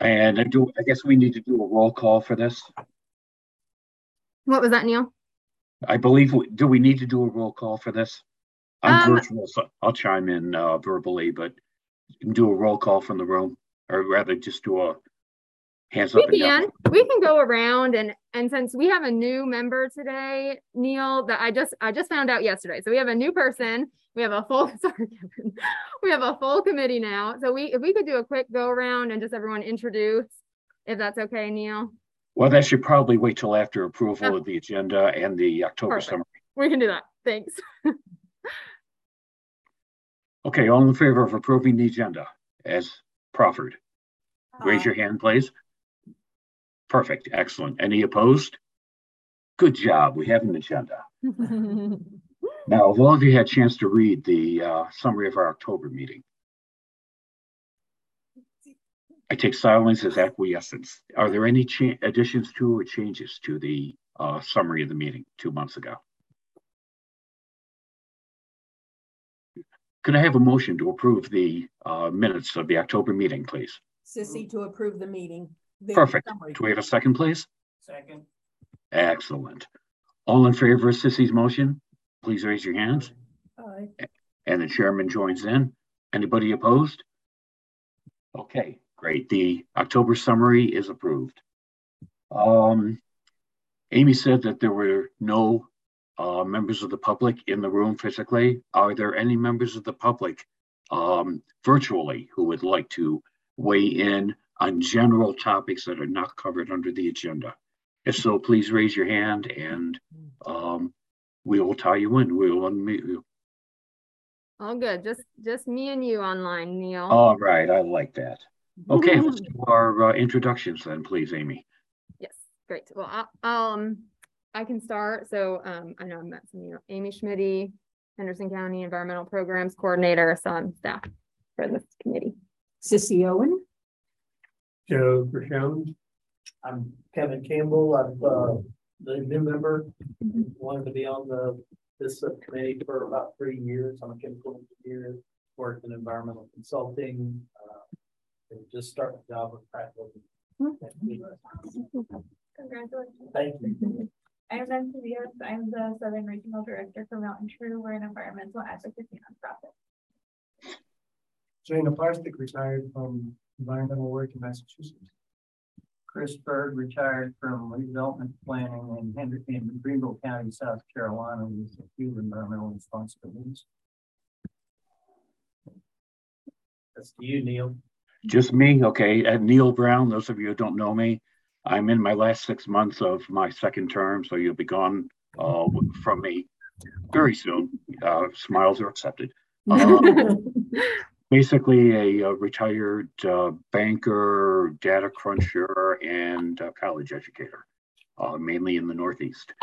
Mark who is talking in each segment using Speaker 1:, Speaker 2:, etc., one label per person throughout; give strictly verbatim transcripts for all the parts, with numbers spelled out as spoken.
Speaker 1: And I do, I guess we need to do a roll call for this.
Speaker 2: What was that, Neil?
Speaker 1: I believe, we- do we need to do a roll call for this? I'm
Speaker 2: Um,
Speaker 1: virtual, so I'll chime in uh, verbally, but you can do a roll call from the room, or rather just do a hands
Speaker 2: we
Speaker 1: up and down.
Speaker 2: can. We can go around and and since we have a new member today, Neil, that I just I just found out yesterday. So we have a new person. We have a full sorry, Kevin. We have a full committee now. So we if we could do a quick go around and just everyone introduce, if that's okay, Neil.
Speaker 1: Well, that should probably wait till after approval
Speaker 2: Oh,
Speaker 1: of the agenda and the October
Speaker 2: perfect.
Speaker 1: summary.
Speaker 2: We can do that. Thanks.
Speaker 1: Okay, all in favor of approving the agenda as proffered? Raise your hand, please. Perfect, excellent. Any opposed? Good job, we have an agenda. Now, have all of you had a chance to read the uh, summary of our October meeting? I take silence as acquiescence. Are there any cha- additions to or changes to the uh, summary of the meeting two months ago? Could I have a motion to approve the uh, minutes of the October meeting, please?
Speaker 3: Sissy to approve the meeting. The
Speaker 1: Perfect.
Speaker 3: summary.
Speaker 1: Do we have a second, please?
Speaker 4: Second.
Speaker 1: Excellent. All in favor of Sissy's motion, please raise your hands.
Speaker 3: Aye.
Speaker 1: And the chairman joins in. Anybody opposed? Okay, great. The October summary is approved. Um, Amy said that there were no uh, members of the public in the room physically. Are there any members of the public um, virtually who would like to weigh in on general topics that are not covered under the agenda? If so, please raise your hand and um, we will tie you in. We will unmute you.
Speaker 2: All good. Just just me and you online, Neil.
Speaker 1: All right, I like that. Okay, let's do our uh, introductions then, please, Amy.
Speaker 2: Yes, great. Well, I, um, I can start. So um, I know I met some, you know, Amy Schmitty, Henderson County Environmental Programs Coordinator, so I'm staff for this committee.
Speaker 3: Sissy Owen.
Speaker 4: Joe Grisham. I'm Kevin Campbell. I'm uh, the new member.
Speaker 2: Mm-hmm.
Speaker 4: Wanted to be on the this subcommittee for about three years. I'm a chemical engineer, worked in environmental consulting. Uh, and just started the job with practical.
Speaker 5: Congratulations.
Speaker 4: Thank you.
Speaker 5: I'm Nancy Diaz. I'm the Southern Regional Director for Mountain True. We're an environmental advocacy nonprofit.
Speaker 6: Jana Plastic retired from environmental work in Massachusetts. Chris Bird retired from redevelopment planning in Hendrick in Greenville County, South Carolina, with a few environmental responsibilities.
Speaker 4: That's to you, Neil.
Speaker 1: Just me, okay. And Neil Brown, those of you who don't know me, I'm in my last six months of my second term, so you'll be gone uh, from me very soon. Uh, smiles are accepted. Uh, basically a, a retired uh, banker, data cruncher, and uh, college educator, uh, mainly in the Northeast.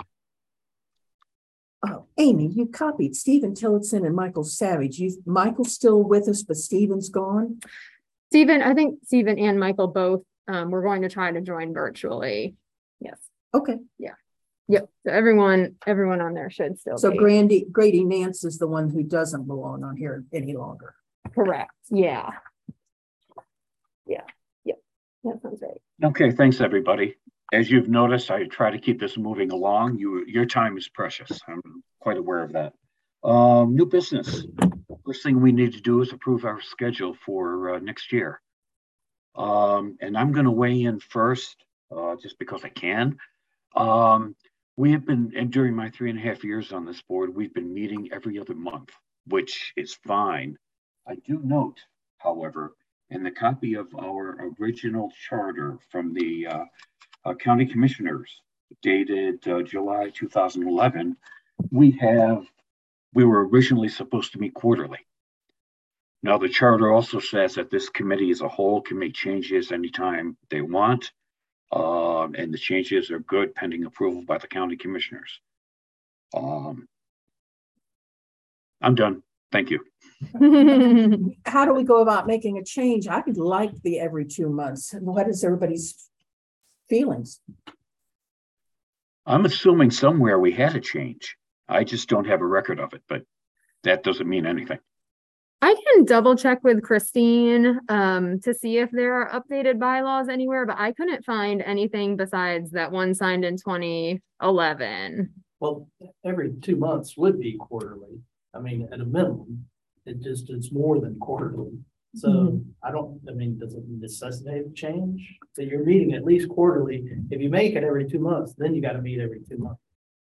Speaker 3: Oh, Amy, you copied Stephen Tillotson and Michael Savage. You, Michael's still with us, but Stephen's gone.
Speaker 2: Stephen, I think Stephen and Michael both um, we're going to try to join virtually. Yes.
Speaker 3: Okay.
Speaker 2: Yeah. Yep. So everyone, everyone on there should still
Speaker 3: So
Speaker 2: be.
Speaker 3: Grady, Grady Nance is the one who doesn't belong on here any longer.
Speaker 2: Correct. Yeah. Yeah. Yep. That sounds right.
Speaker 1: Okay, thanks everybody. As you've noticed, I try to keep this moving along. You, your time is precious. I'm quite aware of that. Um, new business. First thing we need to do is approve our schedule for uh, next year. Um, and I'm going to weigh in first, uh, just because I can. Um, we have been, and during my three and a half years on this board, we've been meeting every other month, which is fine. I do note, however, in the copy of our original charter from the uh, uh, county commissioners dated uh, July two thousand eleven, we have, we were originally supposed to meet quarterly. Now, the charter also says that this committee as a whole can make changes anytime they want, um, and the changes are good pending approval by the county commissioners. Um, I'm done. Thank you.
Speaker 3: How do we go about making a change? I would like the every two months. What is everybody's feelings?
Speaker 1: I'm assuming somewhere we had a change. I just don't have a record of it, but that doesn't mean anything.
Speaker 2: I can double check with Christine, um, to see if there are updated bylaws anywhere, but I couldn't find anything besides that one signed in twenty eleven.
Speaker 4: Well, every two months would be quarterly. I mean, at a minimum, it just, it's more than quarterly. So I don't, I mean, does it necessitate a change? So you're meeting at least quarterly. If you make it every two months, then you gotta meet every two months.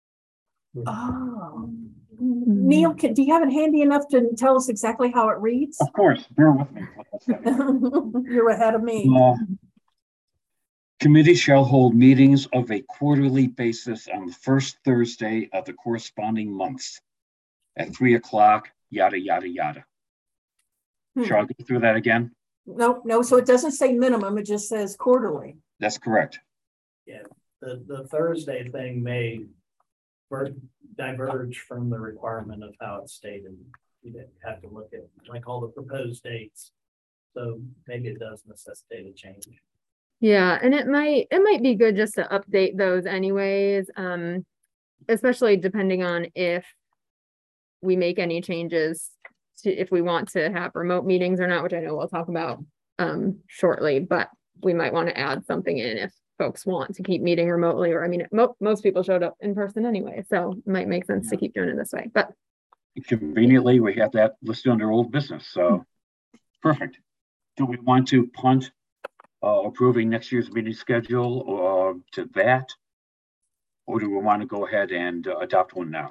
Speaker 3: Oh. Neil, can, do you have it handy enough to tell us exactly how it reads?
Speaker 1: Of course, bear with me.
Speaker 3: You're ahead of me.
Speaker 1: Uh, Committee shall hold meetings of a quarterly basis on the first Thursday of the corresponding months at three o'clock, yada, yada, yada.
Speaker 3: Hmm.
Speaker 1: Shall I go through that again?
Speaker 3: No, no, so it doesn't say minimum, it just says quarterly.
Speaker 1: That's correct.
Speaker 4: Yeah, the, the Thursday thing may ver- diverge from the requirement of how it's stated. You have to look at like all the proposed dates. So maybe it does necessitate a change.
Speaker 2: Yeah, and it might, it might be good just to update those anyways, um, especially depending on if we make any changes to, if we want to have remote meetings or not, which I know we'll talk about, um, shortly, but we might want to add something in if folks want to keep meeting remotely, or I mean, mo- most people showed up in person anyway, so it might make sense to keep doing it this way, but.
Speaker 1: Conveniently, we have that listed under old business, so perfect. Do we want to punt uh, approving next year's meeting schedule or to that? Or do we want to go ahead and uh, adopt one now?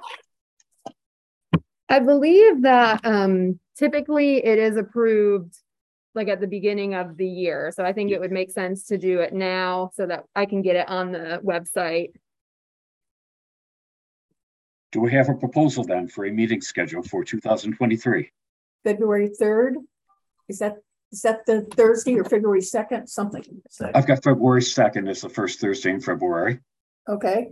Speaker 2: I believe that um, typically it is approved like at the beginning of the year. So I think it would make sense to do it now so that I can get it on the website.
Speaker 1: Do we have a proposal then for a meeting schedule for two thousand twenty-three?
Speaker 3: February third? Is that, is that the Thursday or February second, something?
Speaker 1: I've got February second as the first Thursday in February.
Speaker 3: Okay.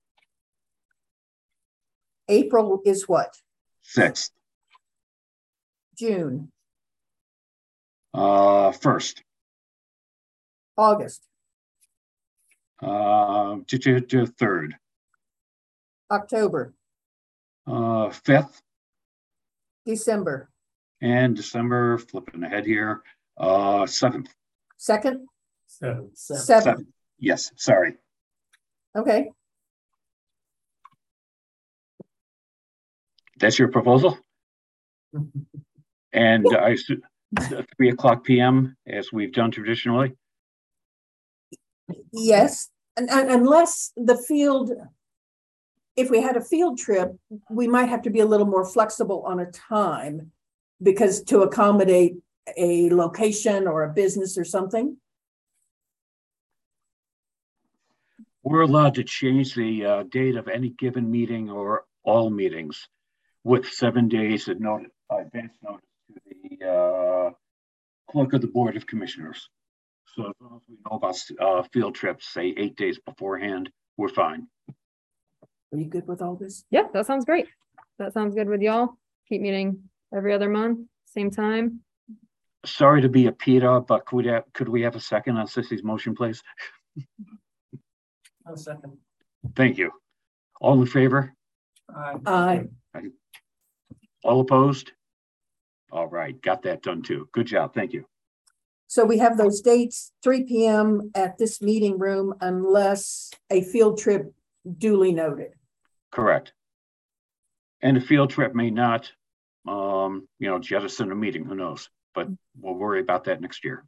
Speaker 3: April is what?
Speaker 1: Sixth.
Speaker 3: June,
Speaker 1: Uh, first.
Speaker 3: August,
Speaker 1: Uh, to, to, to third.
Speaker 3: October,
Speaker 1: Uh, fifth.
Speaker 3: December,
Speaker 1: And December, flipping ahead here, uh, seventh.
Speaker 3: second,
Speaker 4: Seven. Seven.
Speaker 3: seventh.
Speaker 1: Seventh. Yes, sorry.
Speaker 3: Okay.
Speaker 1: That's your proposal? And I assume three o'clock P M as we've done traditionally?
Speaker 3: Yes, and, and unless the field, if we had a field trip, we might have to be a little more flexible on a time because to accommodate a location or a business or something.
Speaker 1: We're allowed to change the uh, date of any given meeting or all meetings with seven days of notice, uh, advance notice to the uh, clerk of the Board of Commissioners. So as long as we know about uh, field trips, say eight days beforehand, we're fine.
Speaker 3: Are you good with all this?
Speaker 2: Yeah, that sounds great. That sounds good with y'all. Keep meeting every other month, same time.
Speaker 1: Sorry to be a PETA, but could we have, could we have a second on Sissy's motion, please?
Speaker 6: A second.
Speaker 1: Thank you. All in favor?
Speaker 3: Aye.
Speaker 1: All opposed? All right, got that done too. Good job, thank you.
Speaker 3: So we have those dates, three P M at this meeting room unless a field trip duly noted.
Speaker 1: Correct. And a field trip may not, um, you know, jettison a meeting, who knows? But we'll worry about that next year.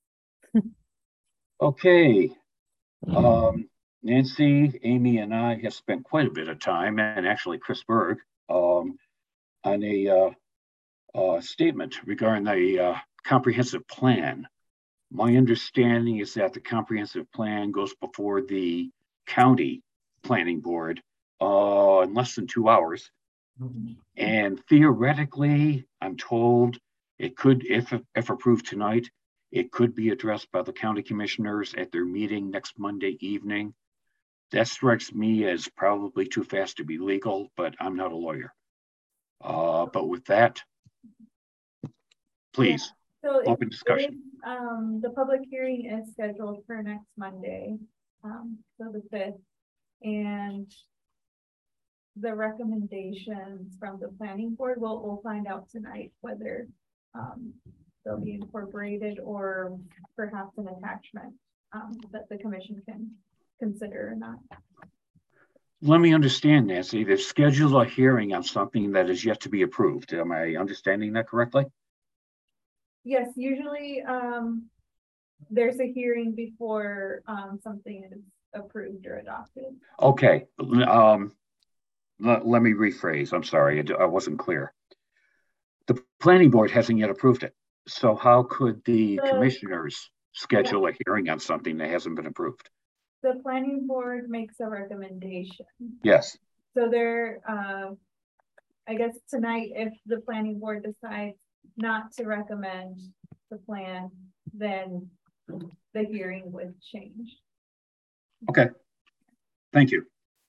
Speaker 1: Okay. Um, Nancy, Amy, and I have spent quite a bit of time, and actually Chris Berg, um, on a uh, uh, statement regarding the uh, comprehensive plan. My understanding is that the comprehensive plan goes before the county planning board uh, in less than two hours. Mm-hmm. And theoretically, I'm told it could, if, if approved tonight, it could be addressed by the county commissioners at their meeting next Monday evening. That strikes me as probably too fast to be legal, but I'm not a lawyer. Uh, but with that, please,
Speaker 5: yeah. So
Speaker 1: open
Speaker 5: it,
Speaker 1: discussion.
Speaker 5: It is, um, the public hearing is scheduled for next Monday, um, so the fifth, and the recommendations from the planning board, we'll, we'll find out tonight whether um, they'll be incorporated or perhaps an attachment, um, that the commission can consider or not.
Speaker 1: Let me understand, Nancy, they've scheduled a hearing on something that is yet to be approved. Am I understanding that correctly?
Speaker 5: Yes, usually, um, there's a hearing before, um, something is approved or adopted.
Speaker 1: Okay, um, let, let me rephrase. I'm sorry, I, I wasn't clear. The planning board hasn't yet approved it. So how could the
Speaker 5: The-
Speaker 1: commissioners schedule a hearing on something that hasn't been approved?
Speaker 5: The planning board makes a recommendation.
Speaker 1: Yes.
Speaker 5: So there, uh, I guess tonight, if the planning board decides not to recommend the plan, then the hearing would change.
Speaker 1: Okay. Thank you.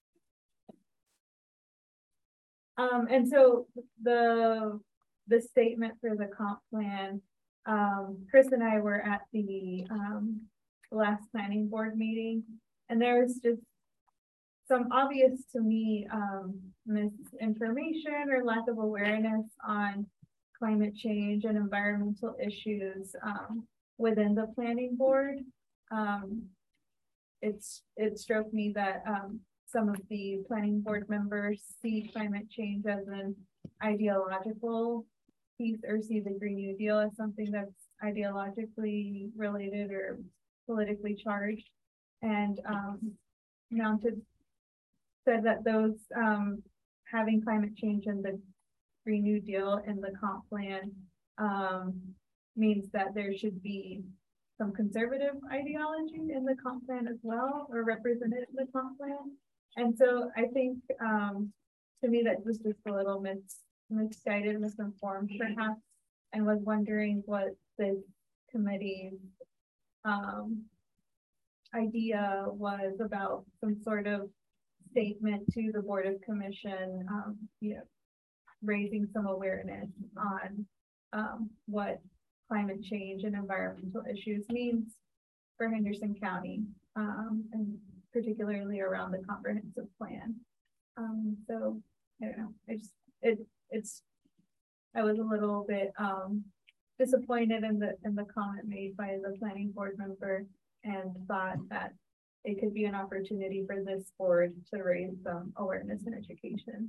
Speaker 5: Um, and so the, the statement for the comp plan, um, Chris and I were at the, um, last planning board meeting, and there was just some obvious to me, um, misinformation or lack of awareness on climate change and environmental issues, um, within the planning board. Um, it's, it struck me that, um, some of the planning board members see climate change as an ideological piece, or see the Green New Deal as something that's ideologically related or politically charged. And, um, Mounted said that those, um, having climate change and the Green New Deal in the comp plan, um, means that there should be some conservative ideology in the comp plan as well, or represented in the comp plan. And so I think, um, to me, that was just a little mis misguided, misinformed perhaps, and was wondering what the committee's, um, idea was about some sort of statement to the Board of Commission, um, you know, raising some awareness on, um, what climate change and environmental issues means for Henderson County, um, and particularly around the comprehensive plan. Um, so I don't know, I just, it, it's, I was a little bit, um, disappointed in the, in the comment made by the planning board member, and thought that it could be an opportunity for this board to raise some awareness and education.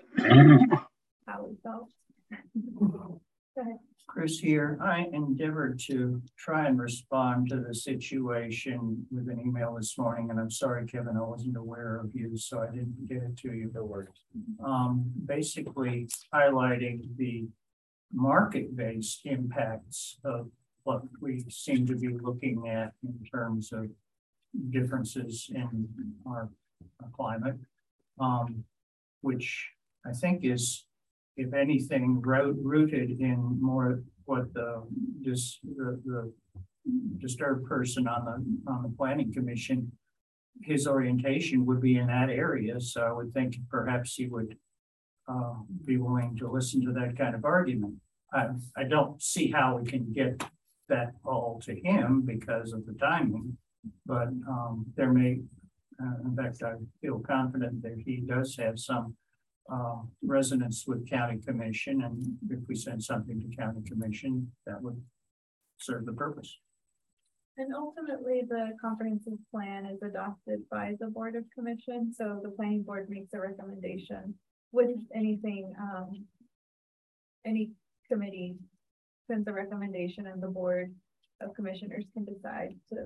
Speaker 5: How we felt. Go ahead.
Speaker 6: Chris here. I endeavored to try and respond to the situation with an email this morning, and I'm sorry, Kevin, I wasn't aware of you, so I didn't get it to you. No worries. Um, basically highlighting the market-based impacts of what we seem to be looking at in terms of differences in our, our climate, um, which I think is, if anything, rooted in more what the this the, the disturbed person on the on the planning commission, his orientation would be in that area. So I would think perhaps he would uh, be willing to listen to that kind of argument. I, I don't see how we can get that all to him because of the timing, but um, there may, uh, in fact, I feel confident that he does have some uh, resonance with county commission, and if we send something to county commission, that would serve the purpose.
Speaker 5: And ultimately, the comprehensive plan is adopted by the Board of Commission, so the planning board makes a recommendation with anything, um, any committee sends a recommendation, and the Board of Commissioners can decide to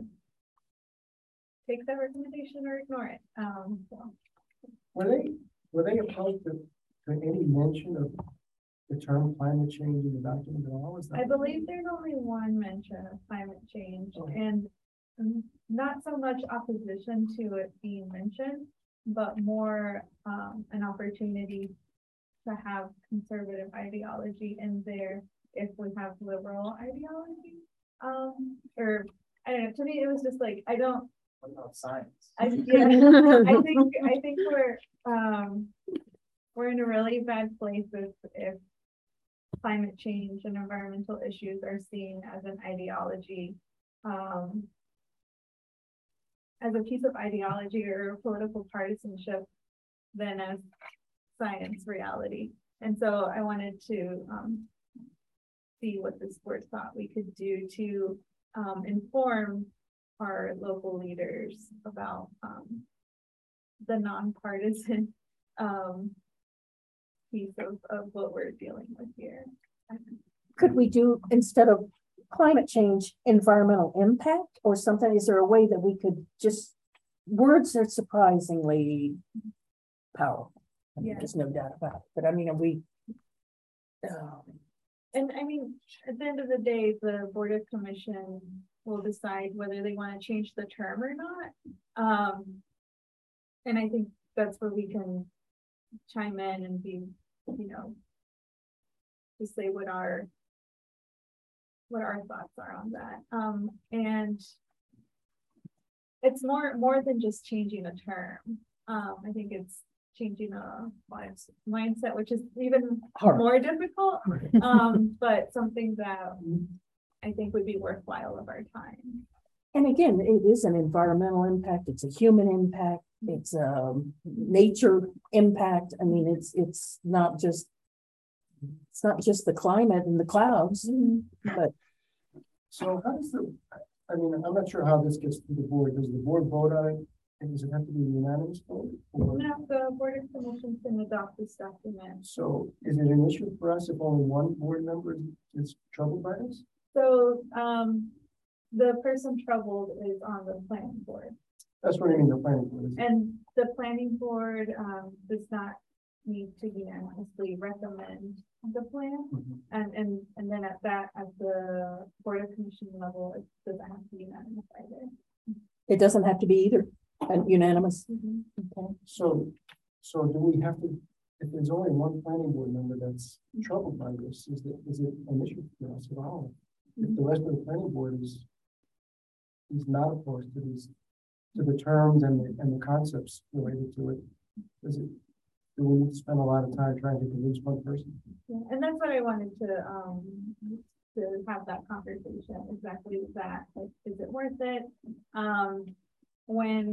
Speaker 5: take that recommendation or ignore it. Um, so.
Speaker 7: Were they were they opposed to, to any mention of the term climate change in the document at all? Is that
Speaker 5: I believe there's only one mention of climate change, okay, and um, not so much opposition to it being mentioned, but more um, an opportunity to have conservative ideology in there if we have liberal ideology. Um, or I don't know, to me it was just like, I don't,
Speaker 4: What about science?
Speaker 5: I, yeah, I think, I think we're, um, we're in a really bad place if, if climate change and environmental issues are seen as an ideology, um, as a piece of ideology or political partisanship than as science reality. And so I wanted to, um, see what this board thought we could do to um, inform our local leaders about um, the nonpartisan um, piece of, of what we're dealing with here.
Speaker 3: Could we do, instead of climate change, environmental impact or something? Is there a way that we could just, words are surprisingly powerful. I mean,
Speaker 5: Yeah.
Speaker 3: there's no doubt about it. But I mean, are we, um,
Speaker 5: And I mean, at the end of the day, the Board of Commission will decide whether they want to change the term or not. Um, and I think that's where we can chime in and be, you know, to say what our what our thoughts are on that. Um, and it's more more than just changing a term. Um, I think it's changing a mindset, mindset which is even
Speaker 3: Hard.
Speaker 5: more difficult, um, but something that I think would be worthwhile of our time.
Speaker 3: and again, it is an environmental impact. It's a human impact. It's a nature impact. I mean, it's it's not just it's not just the climate and the clouds, but
Speaker 7: So how does the, I mean, I'm not sure how this gets to the board. Does the board vote on it? And does it have to be unanimous vote? Or-
Speaker 5: Now, the Board of Commission can adopt this document.
Speaker 7: So is it an issue for us if only one board member is troubled by this?
Speaker 5: So um, the person troubled is on the planning board.
Speaker 7: That's what I mean, the planning board. is-
Speaker 5: And the planning board um, does not need to unanimously recommend the plan.
Speaker 7: Mhm.
Speaker 5: And, and, and then at that, at the Board of Commission level, it doesn't have to be unanimous either.
Speaker 3: it doesn't have to be either. And unanimous. Okay.
Speaker 7: So, so do we have to, if there's only one planning board member that's troubled by this, is it, is it an issue for us at all? If the rest of the planning board is, is not opposed to these, to the terms and the, and the concepts related to it, is it, do we need to spend a lot of time trying to convince one person?
Speaker 5: Yeah, and that's what I wanted to, um, to have that conversation, exactly that, like, is it worth it? Um, when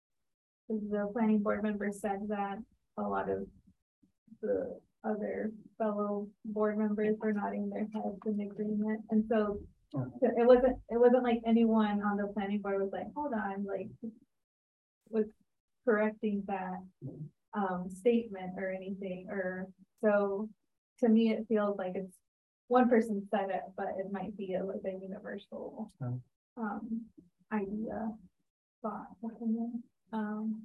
Speaker 5: the planning board member said that, a lot of the other fellow board members were nodding their heads in agreement, and so
Speaker 7: Yeah.
Speaker 5: so it wasn't, it wasn't like anyone on the planning board was like, hold on, like, was correcting that um, statement or anything, or, so, to me, it feels like it's, one person said it, but it might be a, like a universal,
Speaker 7: Yeah.
Speaker 5: um, idea, thought, opinion. Um,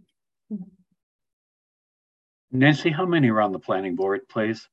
Speaker 1: Nancy, how many are on the planning board, please?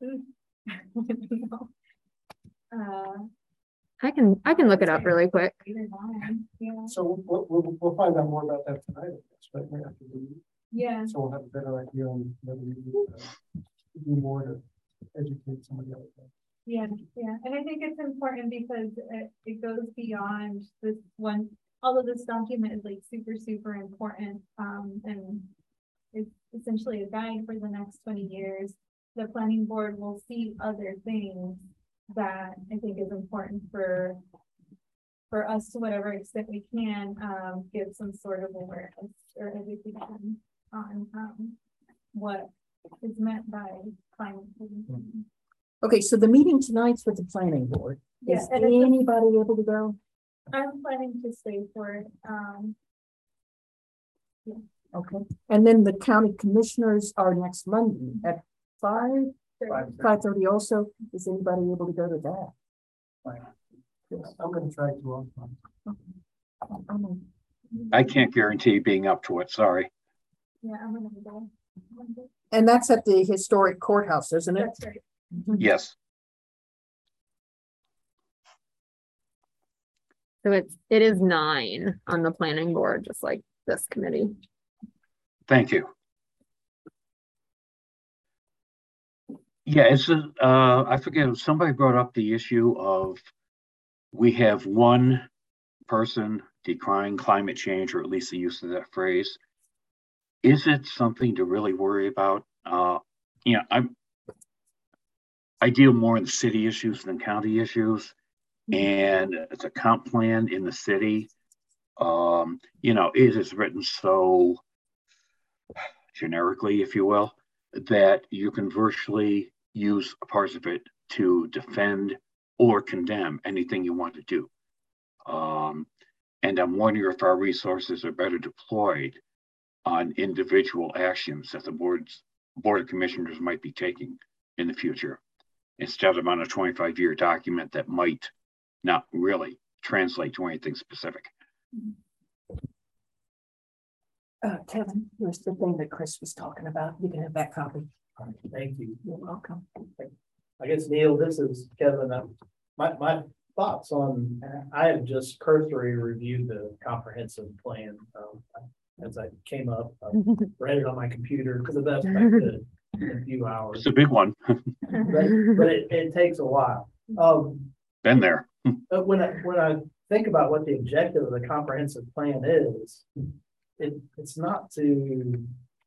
Speaker 5: uh,
Speaker 2: I can, I can look it up really quick.
Speaker 5: either one, yeah,
Speaker 7: So we'll, we'll, we'll find out more about that tonight, I guess, right, right after the meeting.
Speaker 5: yeah,
Speaker 7: So we'll have a better idea on whether we need to do more to educate somebody else.
Speaker 5: yeah, yeah, and I think it's important because it, it goes beyond this one, although this document is like super, super important, um, and it's essentially a guide for the next twenty years. The planning board will see other things that I think is important for for us to whatever extent we can, um, give some sort of awareness or education on, um, what is meant by climate change.
Speaker 3: Okay, so the meeting tonight's with the planning board.
Speaker 5: Yeah,
Speaker 3: Is
Speaker 5: and it's a-
Speaker 3: anybody able to go?
Speaker 5: I'm planning to stay for it, um,
Speaker 3: Okay, and then the county commissioners are next Monday at five,
Speaker 7: Five.
Speaker 3: five thirty also. Is anybody able to go to that?
Speaker 7: Yes, I'm gonna try to. also.
Speaker 3: Um,
Speaker 1: I can't guarantee being up to it, sorry.
Speaker 5: yeah, I'm gonna go.
Speaker 3: And that's at the historic courthouse, isn't it?
Speaker 5: That's right.
Speaker 1: Yes,
Speaker 2: So it's, it is nine on the planning board, just like this committee.
Speaker 1: thank you. Yeah, it's, a- uh, I forget, somebody brought up the issue of we have one person decrying climate change, or at least the use of that phrase. Is it something to really worry about? Uh, you know, I'm, I deal more in city issues than county issues. And it's a comp plan in the city. Um, you know, it is written so generically, if you will, that you can virtually use parts of it to defend or condemn anything you want to do. Um, and I'm wondering if our resources are better deployed on individual actions that the boards, Board of Commissioners might be taking in the future, instead of on a twenty-five year document that might not really translate to anything specific.
Speaker 3: Uh, Kevin, here's the thing that Chris was talking about. You can have that copy.
Speaker 4: All right, thank you.
Speaker 3: You're welcome.
Speaker 4: I guess, Neil, this is Kevin. Uh, my, my thoughts on, I have just cursory reviewed the comprehensive plan. Um, as I came up, I read it on my computer because the best I could in a few hours.
Speaker 1: It's a big one.
Speaker 4: But, but it, it takes a while. Um,
Speaker 1: Been there.
Speaker 4: But when I, when I think about what the objective of the comprehensive plan is, it, it's not to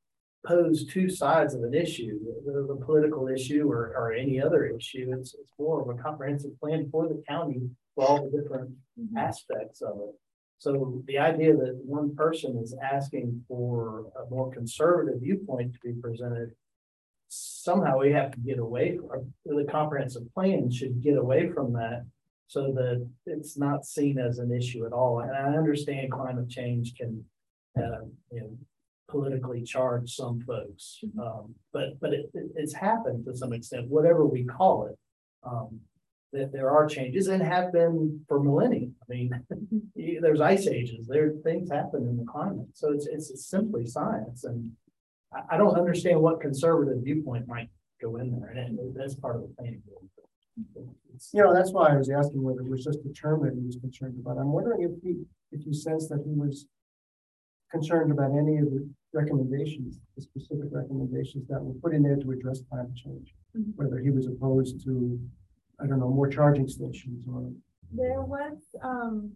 Speaker 4: pose two sides of an issue, the, the political issue or, or any other issue. It's, it's more of a comprehensive plan for the county for all the different mm-hmm. aspects of it. So the idea that one person is asking for a more conservative viewpoint to be presented, somehow we have to get away from the comprehensive plan should get away from that so that it's not seen as an issue at all. And I understand climate change can uh, you know, politically charge some folks, um, but but it, it, it's happened to some extent, whatever we call it. Um, that there are changes and have been for millennia. I mean, there's ice ages, there things happen in the climate. So it's it's simply science. And I, I don't understand what conservative viewpoint might go in there. And it, that's part of the planning board.
Speaker 7: You know, that's why I was asking whether it was just the term that he was concerned about. I'm wondering if he if you sense that he was concerned about any of the recommendations, the specific recommendations that were put in there to address climate change, mm-hmm. whether he was opposed to, I don't know, more charging stations or.
Speaker 5: There was um,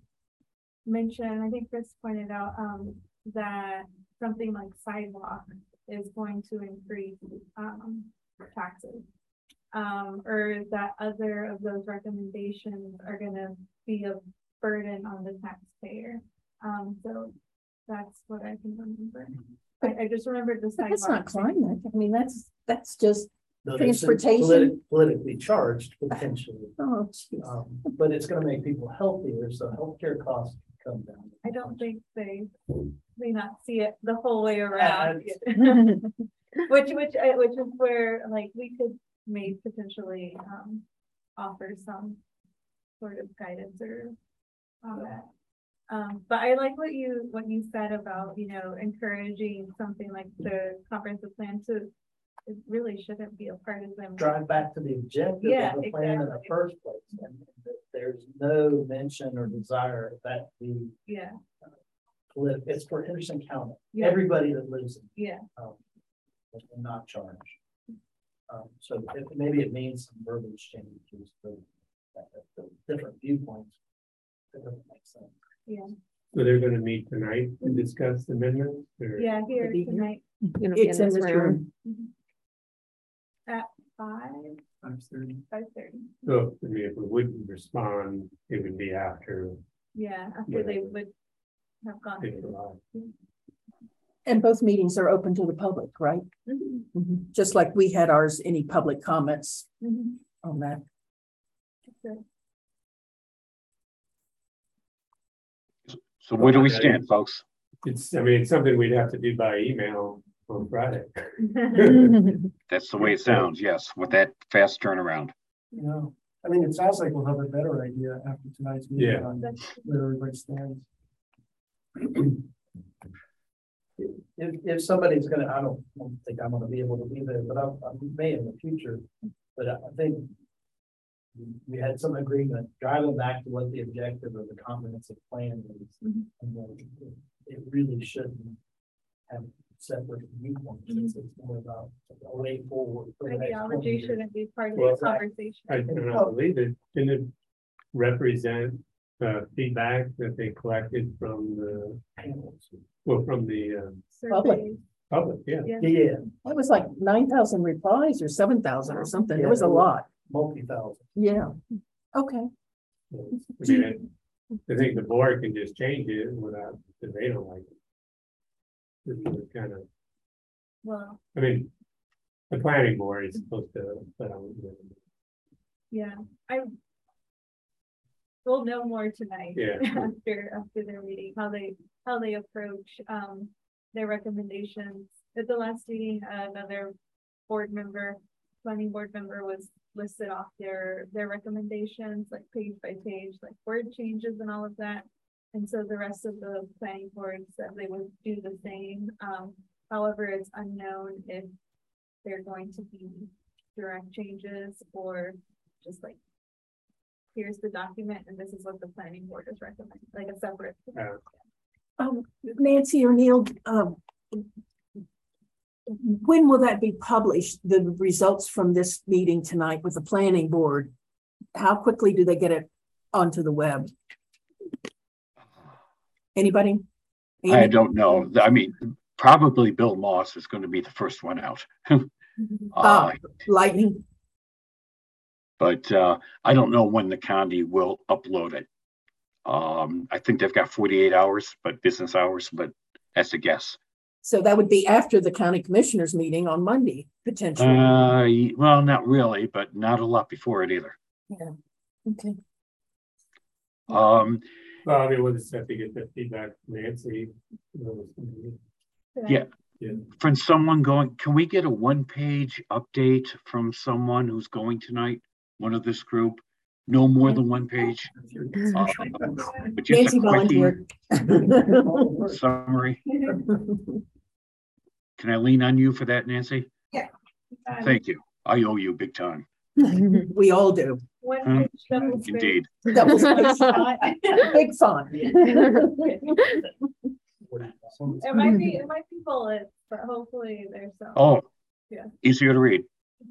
Speaker 5: mention, I think Chris pointed out um, that something like sidewalk is going to increase um, taxes. Um, or that other of those recommendations are going to be a burden on the taxpayer. Um, so that's what I can remember. I, I just remembered the sidewalk.
Speaker 3: That's not climate. I mean, that's that's just
Speaker 4: no,
Speaker 3: transportation.
Speaker 4: Politi politically charged potentially.
Speaker 3: Oh,
Speaker 4: um, but it's going to make people healthier, so healthcare costs come down.
Speaker 5: I don't think they may not see it the whole way around, which which which is where like we could may potentially um, offer some sort of guidance or on that. Um, but I like what you what you said about, you know, encouraging something like the comprehensive plan to, it really shouldn't be a partisan.
Speaker 4: Drive back to the objective
Speaker 5: yeah,
Speaker 4: of the plan exactly. in the first place. And there's no mention or desire that the
Speaker 5: yeah.
Speaker 4: Uh, political, it's for Henderson County.
Speaker 5: Yeah.
Speaker 4: Everybody that lives in
Speaker 5: yeah.
Speaker 4: um, and not charged. Um, so it, maybe it means some verbiage changes for uh, the different viewpoints. It doesn't make sense.
Speaker 5: Yeah.
Speaker 8: So they're going to meet tonight to discuss the amendments? Or?
Speaker 5: Yeah, here tonight.
Speaker 3: It's in this room.
Speaker 5: Mm-hmm. At five.
Speaker 4: Five thirty.
Speaker 5: Five thirty.
Speaker 8: So I mean, if we wouldn't respond, it would be after.
Speaker 5: Yeah, after yeah. they would have gone through.
Speaker 3: And both meetings are open to the public, right? Mm-hmm. Mm-hmm. Just like we had ours, any public comments mm-hmm. on that.
Speaker 5: Okay.
Speaker 1: So where do we stand, folks?
Speaker 8: It's, I mean, it's something we'd have to do by email on Friday.
Speaker 1: That's the way it sounds, yes, with that fast turnaround.
Speaker 7: You know, I mean, it sounds like we'll have a better idea after tonight's meeting
Speaker 8: yeah.
Speaker 7: on where everybody stands.
Speaker 4: If, if somebody's going to, I don't, I don't think I'm going to be able to be there, but I, I may in the future. But I think we had some agreement driving back to what the objective of the comprehensive plan is. Mm-hmm. And then it, it really shouldn't have separate viewpoints. Mm-hmm. It's, it's more about a way forward.
Speaker 5: Ideology shouldn't be part of
Speaker 8: well,
Speaker 5: the conversation.
Speaker 8: I, I do not believe it. Didn't it represent uh, feedback that they collected from the panels? Well, from the um,
Speaker 3: public.
Speaker 8: Public, yeah.
Speaker 4: Yeah, yeah.
Speaker 3: It was like nine thousand replies or seven thousand or something.
Speaker 4: Yeah,
Speaker 3: it was a lot.
Speaker 4: Multi-thousand.
Speaker 3: Yeah. Okay.
Speaker 8: I mean, I, I think the board can just change it without, if they don't like it. This is kind of,
Speaker 5: well,
Speaker 8: I mean, the planning board is supposed to, but um,
Speaker 5: yeah, I, we'll know more tonight.
Speaker 8: Yeah.
Speaker 5: After, after their meeting, how they, how they approach, um, their recommendations. At the last meeting, another board member, planning board member was listed off their, their recommendations, like page by page, like word changes and all of that. And so the rest of the planning board said they would do the same. Um, however, it's unknown if they're going to be direct changes or just like, here's the document and this is what the planning board is recommending, like a separate.
Speaker 8: Yeah.
Speaker 3: Um, Nancy or Neil, um, when will that be published? The results from this meeting tonight with the planning board, how quickly do they get it onto the web? Anybody?
Speaker 1: I
Speaker 3: Amy?
Speaker 1: don't know. I mean, probably Bill Moss is going to be the first one out. uh,
Speaker 3: Ah, lightning.
Speaker 1: but uh, I don't know when the county will upload it. Um, I think they've got forty-eight hours, but business hours, but that's a guess.
Speaker 3: So that would be after the county commissioners meeting on Monday, potentially.
Speaker 1: Uh, y- well, not really, but not a lot before it either.
Speaker 3: Yeah. Okay.
Speaker 1: Um,
Speaker 8: Well, I mean, we'll just have to get that feedback from Nancy.
Speaker 1: Yeah.
Speaker 8: Yeah.
Speaker 1: From someone going, can we get a one-page update from someone who's going tonight? One of this group, no more than one page. Uh, but just
Speaker 3: Nancy
Speaker 1: a quickie
Speaker 3: volunteered.
Speaker 1: summary. Can I lean on you for that, Nancy?
Speaker 5: Um,
Speaker 1: Thank you. I owe you big time.
Speaker 3: We all do.
Speaker 5: One
Speaker 1: Hmm.
Speaker 5: page double space.
Speaker 1: Indeed.
Speaker 3: Double space font. Big font.
Speaker 5: It might be, it might be bullets, but hopefully there's some.
Speaker 1: Oh,
Speaker 5: Yeah.
Speaker 1: easier to read.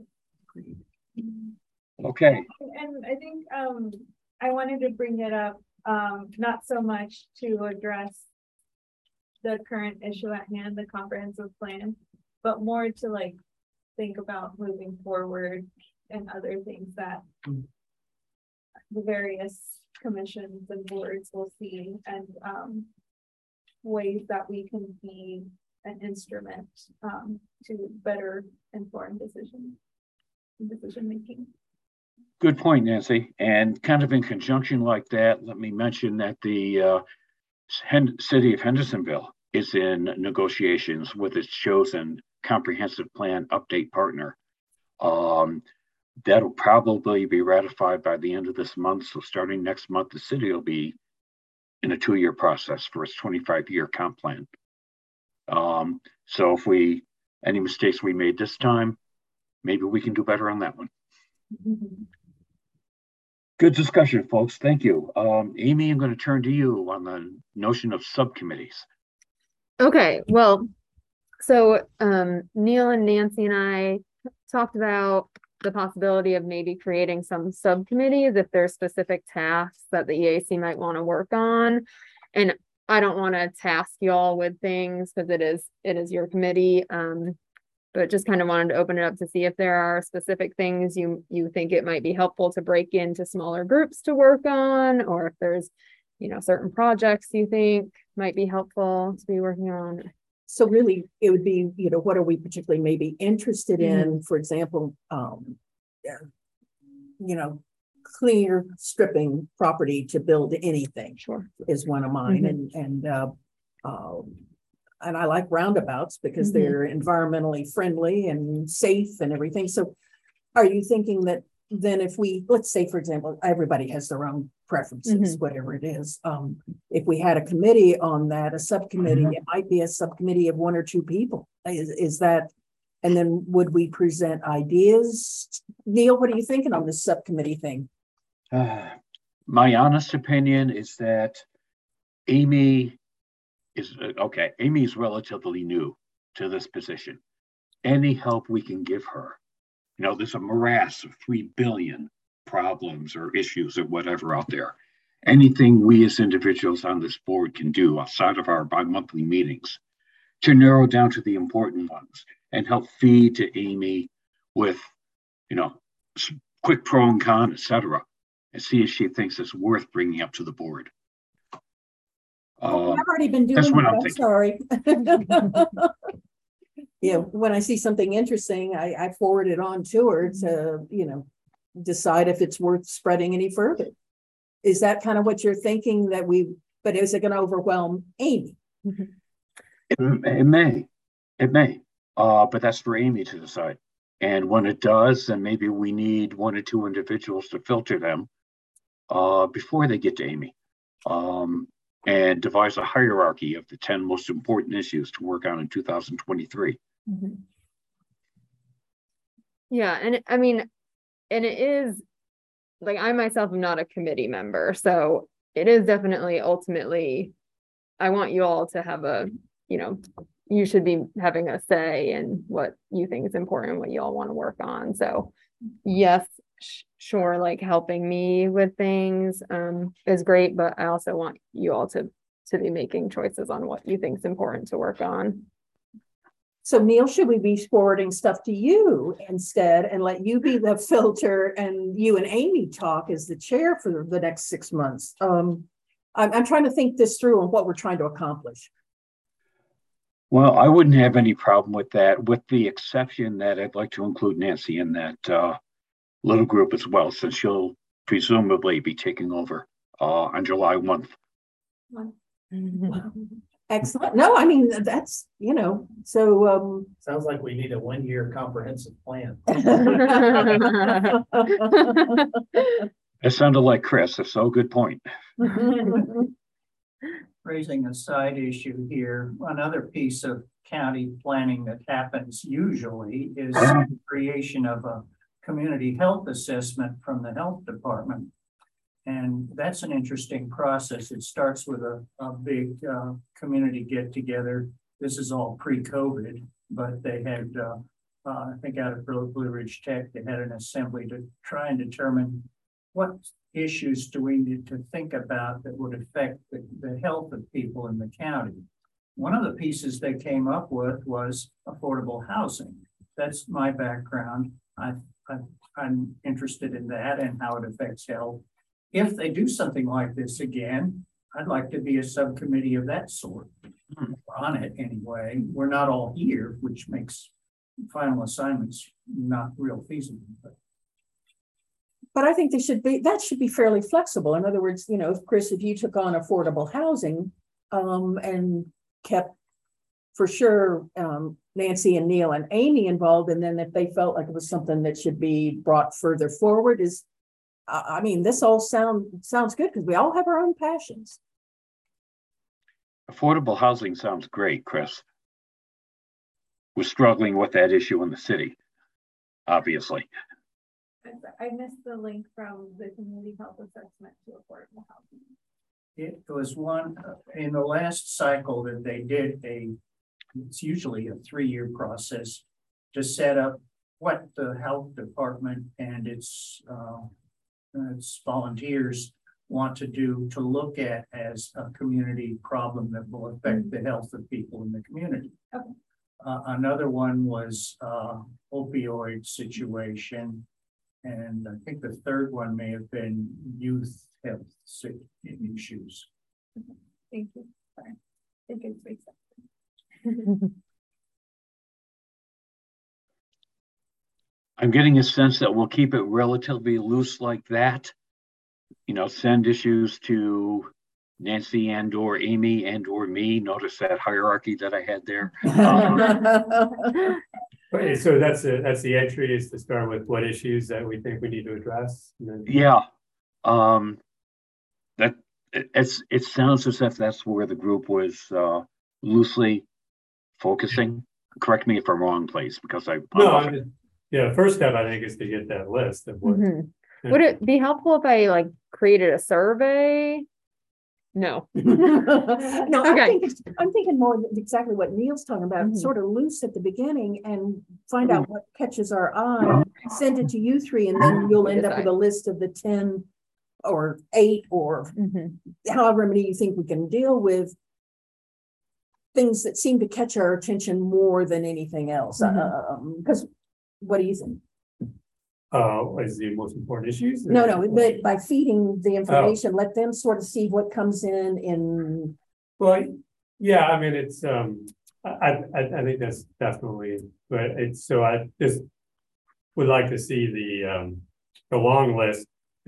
Speaker 1: Okay.
Speaker 5: And I think, um, I wanted to bring it up, um, not so much to address the current issue at hand, the comprehensive plan, but more to like think about moving forward and other things that the various commissions and boards will see, and um, ways that we can be an instrument um, to better inform decision decision making.
Speaker 1: Good point, Nancy. And kind of in conjunction like that, let me mention that the uh, Hen- city of Hendersonville is in negotiations with its chosen comprehensive plan update partner. Um, that'll probably be ratified by the end of this month. So starting next month, the city will be in a two-year process for its twenty-five year comp plan. Um, so if we, any mistakes we made this time, maybe we can do better on that one. Good discussion, folks. Thank you. Um, Amy, I'm going to turn to you on the notion of subcommittees.
Speaker 2: Okay, well, so um, Neil and Nancy and I talked about the possibility of maybe creating some subcommittees if there's specific tasks that the E A C might want to work on. And I don't want to task y'all with things because it is it is your committee. Um, but just kind of wanted to open it up to see if there are specific things you you think it might be helpful to break into smaller groups to work on, or if there's, you know, certain projects you think might be helpful to be working on.
Speaker 3: So really, it would be, you know, what are we particularly maybe interested in? For example, um, yeah, you know, clear stripping property to build anything.
Speaker 2: Sure.
Speaker 3: Is one of mine,
Speaker 2: Mhm.
Speaker 3: and and uh, um, and I like roundabouts because
Speaker 2: Mhm.
Speaker 3: they're environmentally friendly and safe and everything. So, are you thinking that then if we, let's say, for example, everybody has their own preferences, whatever it is. Um, if we had a committee on that, a subcommittee,
Speaker 1: Mhm.
Speaker 3: it might be a subcommittee of one or two people. Is, is that, and then would we present ideas? Neil, what are you thinking on this subcommittee thing?
Speaker 1: Uh, my honest opinion is that Amy is, uh, okay, Amy is relatively new to this position. Any help we can give her, you know, there's a morass of three billion problems or issues or whatever out there. Anything we as individuals on this board can do outside of our bi-monthly meetings to narrow down to the important ones and help feed to Amy with, you know, quick pro and con, et cetera, and see if she thinks it's worth bringing up to the board.
Speaker 3: Oh,
Speaker 1: Um,
Speaker 3: I've already been doing
Speaker 1: that's what
Speaker 3: that,
Speaker 1: I'm
Speaker 3: I'm
Speaker 1: thinking.
Speaker 3: sorry. Yeah, when I see something interesting, I, I forward it on to her to, you know, decide if it's worth spreading any further. Is that kind of what you're thinking that we, but is it going to overwhelm Amy?
Speaker 1: It, it may, it may, uh, but that's for Amy to decide. And when it does, then maybe we need one or two individuals to filter them uh, before they get to Amy, um, and devise a hierarchy of the ten most important issues to work on in two thousand twenty-three.
Speaker 2: Mm-hmm. Yeah, and I mean, and it is, like, I myself am not a committee member, so it is definitely ultimately, I want you all to have a, you know, you should be having a say in what you think is important, what you all want to work on. So yes, sh- sure, like helping me with things um, is great, but I also want you all to, to be making choices on what you think is important to work on.
Speaker 3: So Neil, should we be forwarding stuff to you instead and let you be the filter and you and Amy talk as the chair for the next six months? Um, I'm, I'm trying to think this through and what we're trying to accomplish.
Speaker 1: Well, I wouldn't have any problem with that, with the exception that I'd like to include Nancy in that uh, little group as well, since she'll presumably be taking over uh, on July first.
Speaker 3: Excellent. No, I mean, that's, you know, so. Um,
Speaker 4: Sounds like we need a one-year comprehensive plan.
Speaker 1: It sounded like Chris, so good point.
Speaker 6: Raising a side issue here, another piece of county planning that happens usually is the creation of a community health assessment from the health department. And that's an interesting process. It starts with a, a big uh, community get together. This is all pre-COVID, but they had, uh, uh, I think out of Blue Ridge Tech, they had an assembly to try and determine what issues do we need to think about that would affect the, the health of people in the county. One of the pieces they came up with was affordable housing. That's my background. I, I, I'm interested in that and how it affects health. If they do something like this again, I'd like to be a subcommittee of that sort. We're on it anyway. We're not all here, which makes final assignments not real feasible. But
Speaker 3: But I think they should be, that should be fairly flexible. In other words, you know, if Chris, if you took on affordable housing um, and kept for sure um, Nancy and Neil and Amy involved, and then if they felt like it was something that should be brought further forward, is, uh, I mean, this all sound sounds good because we all have our own passions.
Speaker 1: Affordable housing sounds great, Chris. We're struggling with that issue in the city, obviously.
Speaker 5: I missed the link from the community health assessment to affordable housing.
Speaker 6: it was one uh, in the last cycle that they did a, it's usually a three-year process to set up what the health department and its, uh, its volunteers want to do to look at as a community problem that will affect the health of people in the community.
Speaker 5: Okay.
Speaker 6: Uh, another one was uh, opioid situation. And I think the third one may have been youth health issues.
Speaker 5: Thank you. Sorry. I think it's makes sense.
Speaker 1: I'm getting a sense that we'll keep it relatively loose like that. You know, send issues to Nancy and or Amy and or me. Notice that hierarchy that I had there. Um,
Speaker 8: Okay, so that's the that's the entry, is to start with what issues that we think we need to address. And then...
Speaker 1: Yeah, um, that it, it's it sounds as if that's where the group was uh, loosely focusing. Correct me if I'm wrong, please, because I
Speaker 8: no. I mean, yeah, first step I think is to get that list of what.
Speaker 2: Mm-hmm. Yeah. Would it be helpful if I like created a survey? No.
Speaker 3: No,
Speaker 2: Okay.
Speaker 3: I think it's, I'm thinking more exactly what Neil's talking about,
Speaker 2: Mm-hmm.
Speaker 3: sort of loose at the beginning and find out what catches our eye, send it to you three, and then you'll end up with a list of the ten or eight or
Speaker 2: Mm-hmm.
Speaker 3: however many you think we can deal with, things that seem to catch our attention more than anything else.
Speaker 2: Mm-hmm.
Speaker 3: Because um, what do you think?
Speaker 8: Uh, is the most important issues?
Speaker 3: No, no, but by feeding the information, oh. let them sort of see what comes in in.
Speaker 8: Well, yeah, I mean, it's, um, I, I, I think that's definitely, but it's, so I just would like to see the, um, the long list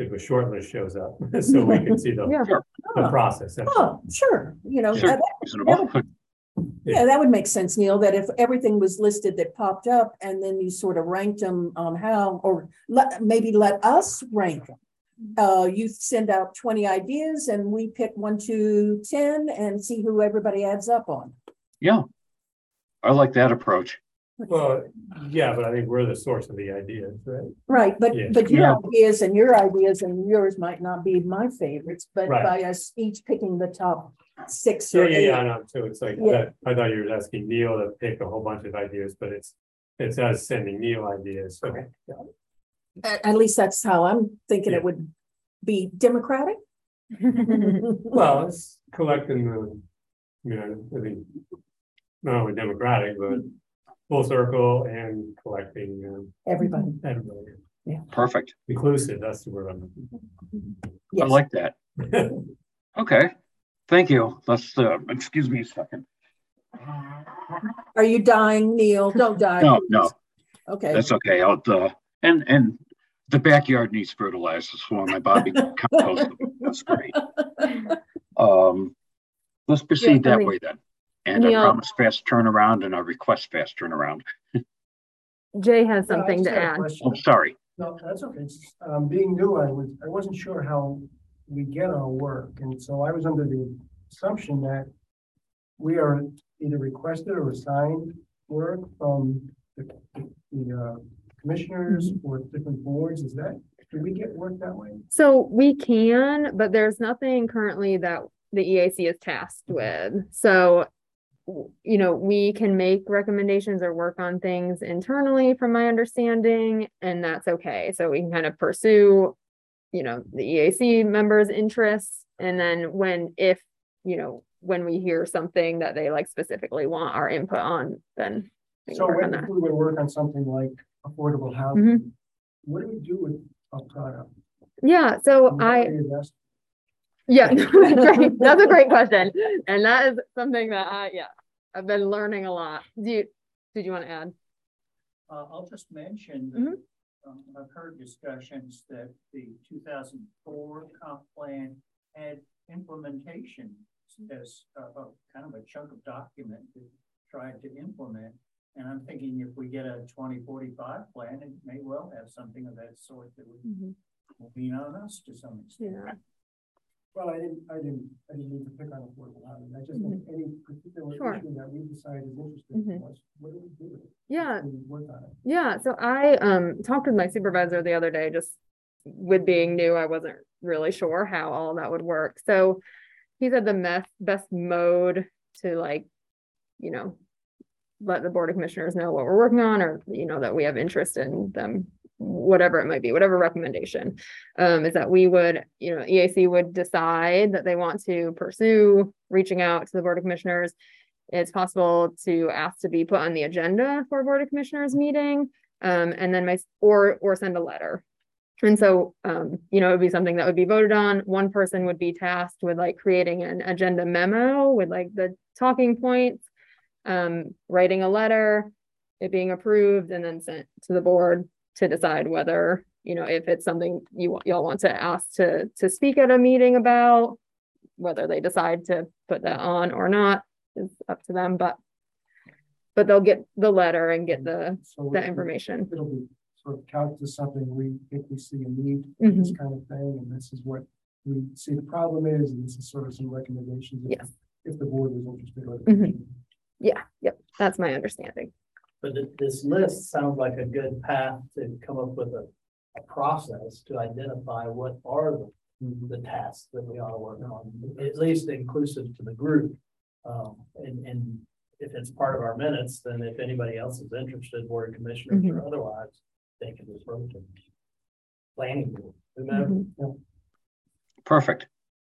Speaker 8: if a short list shows up, so we can see the,
Speaker 2: Yeah.
Speaker 1: Sure.
Speaker 8: the
Speaker 3: Oh,
Speaker 8: process. That's
Speaker 3: oh, sure, you know,
Speaker 1: Sure.
Speaker 3: that-
Speaker 1: Reasonable.
Speaker 3: yeah, that would make sense, Neil, that if everything was listed that popped up and then you sort of ranked them on how, or let, maybe let us rank them. Uh, you send out twenty ideas and we pick one to ten and see who everybody adds up on.
Speaker 1: Yeah. I like that approach.
Speaker 8: Well, yeah, but I think we're the source of the ideas, right?
Speaker 3: Right, but,
Speaker 8: Yeah.
Speaker 3: but your
Speaker 1: Yeah.
Speaker 3: ideas and your ideas and yours might not be my favorites, but
Speaker 8: Right.
Speaker 3: by us each picking the top six
Speaker 8: Yeah,
Speaker 3: or
Speaker 8: yeah,
Speaker 3: eight.
Speaker 8: yeah, I know, so it's like,
Speaker 3: Yeah.
Speaker 8: that, I thought you were asking Neil to pick a whole bunch of ideas, but it's, it's us sending Neil ideas, so.
Speaker 3: Correct. At, at least that's how I'm thinking
Speaker 8: Yeah.
Speaker 3: it would be democratic.
Speaker 8: Well, it's collecting the, you know, I think, not only democratic, but full circle and collecting, um,
Speaker 3: Everybody,
Speaker 8: everybody.
Speaker 1: Perfect.
Speaker 8: Inclusive, that's the word I'm
Speaker 1: I
Speaker 3: yes.
Speaker 1: like that.
Speaker 8: looking for.
Speaker 1: Okay. Thank you. Let's, uh, excuse me a second.
Speaker 3: Are you dying, Neil? Don't die.
Speaker 1: No,
Speaker 3: please.
Speaker 1: no,
Speaker 3: Okay,
Speaker 1: that's okay. I'll, uh, and, and the backyard needs fertilizer, so my body compost. That's great. Um, let's proceed
Speaker 2: I
Speaker 1: that
Speaker 2: mean,
Speaker 1: way then. And I
Speaker 2: Neil-
Speaker 1: promise fast turnaround and I request fast turnaround.
Speaker 2: Jay has
Speaker 7: Yeah, I
Speaker 2: something
Speaker 7: just
Speaker 2: to
Speaker 7: had a
Speaker 2: add.
Speaker 7: question.
Speaker 1: I'm sorry.
Speaker 7: No, that's okay. It's, Um, being new, I was, I wasn't sure how we get our work, and so I was under the assumption that we are either requested or assigned work from the, the uh, commissioners or different boards. Is that, do we get work that way?
Speaker 2: So we can, but there's nothing currently that the E A C is tasked with. So, w- you know, we can make recommendations or work on things internally from my understanding, and that's okay. So we can kind of pursue, you know, the E A C members' interests. And then when, if, you know, when we hear something that they like specifically want our input on, then we can
Speaker 7: So
Speaker 2: work on
Speaker 7: when
Speaker 2: that.
Speaker 7: if we would work on something like affordable
Speaker 2: Mm-hmm.
Speaker 7: housing, what do we do with a product?
Speaker 2: Yeah, so I.
Speaker 7: Nobody is asked.
Speaker 2: Yeah, no, that's great. That's a great question. And that is something that I, yeah, I've been learning a lot. Do you, did you want to add?
Speaker 6: Uh, I'll just mention
Speaker 2: Mhm.
Speaker 6: that, um, I've heard discussions that the two thousand four comp plan had implementation as a, a kind of a chunk of document that tried to implement. And I'm thinking if we get a twenty forty-five plan, it may well have something of that sort that would will lean on us to some extent.
Speaker 2: Yeah.
Speaker 7: Well, I didn't, I didn't, I didn't need to pick on affordable housing. I just think any particular
Speaker 2: Sure.
Speaker 7: issue that we decide is interesting
Speaker 2: Mhm.
Speaker 7: to us, what do we do with it?
Speaker 2: Yeah.
Speaker 7: We work on it.
Speaker 2: Yeah, so I um talked with my supervisor the other day, just with being new, I wasn't really sure how all that would work. So he said the best best mode to like, you know, let the Board of Commissioners know what we're working on, or, you know, that we have interest in them, whatever it might be, whatever recommendation, um, is that we would, you know, E A C would decide that they want to pursue reaching out to the Board of Commissioners. It's possible to ask to be put on the agenda for a Board of Commissioners meeting, um, and then my, or, or send a letter. And so, um, you know, it would be something that would be voted on. One person would be tasked with like creating an agenda memo with like the talking points, um, writing a letter, it being approved, and then sent to the board to decide whether, you know, if it's something you y'all want to ask to, to speak at a meeting about, whether they decide to put that on or not is up to them, but, but they'll get the letter and get the,
Speaker 7: So
Speaker 2: the
Speaker 7: it-
Speaker 2: information.
Speaker 7: It'll be sort of count to something we, if we see a need, for
Speaker 2: Mm-hmm.
Speaker 7: this kind of thing, and this is what we see the problem is, and this is sort of some recommendations. if-
Speaker 2: Yes.
Speaker 7: If the board is interested. or the
Speaker 2: Mhm.
Speaker 7: commission.
Speaker 2: Yeah, yep, that's my understanding.
Speaker 4: But th- this list sounds like a good path to come up with a, a process to identify what are the, the tasks that we ought to work on, at least inclusive to the group. Um, and, and if it's part of our minutes, then if anybody else is interested, Board of Commissioners or otherwise, they can approach it. Planning board, whomever.
Speaker 2: Mhm.
Speaker 1: Perfect.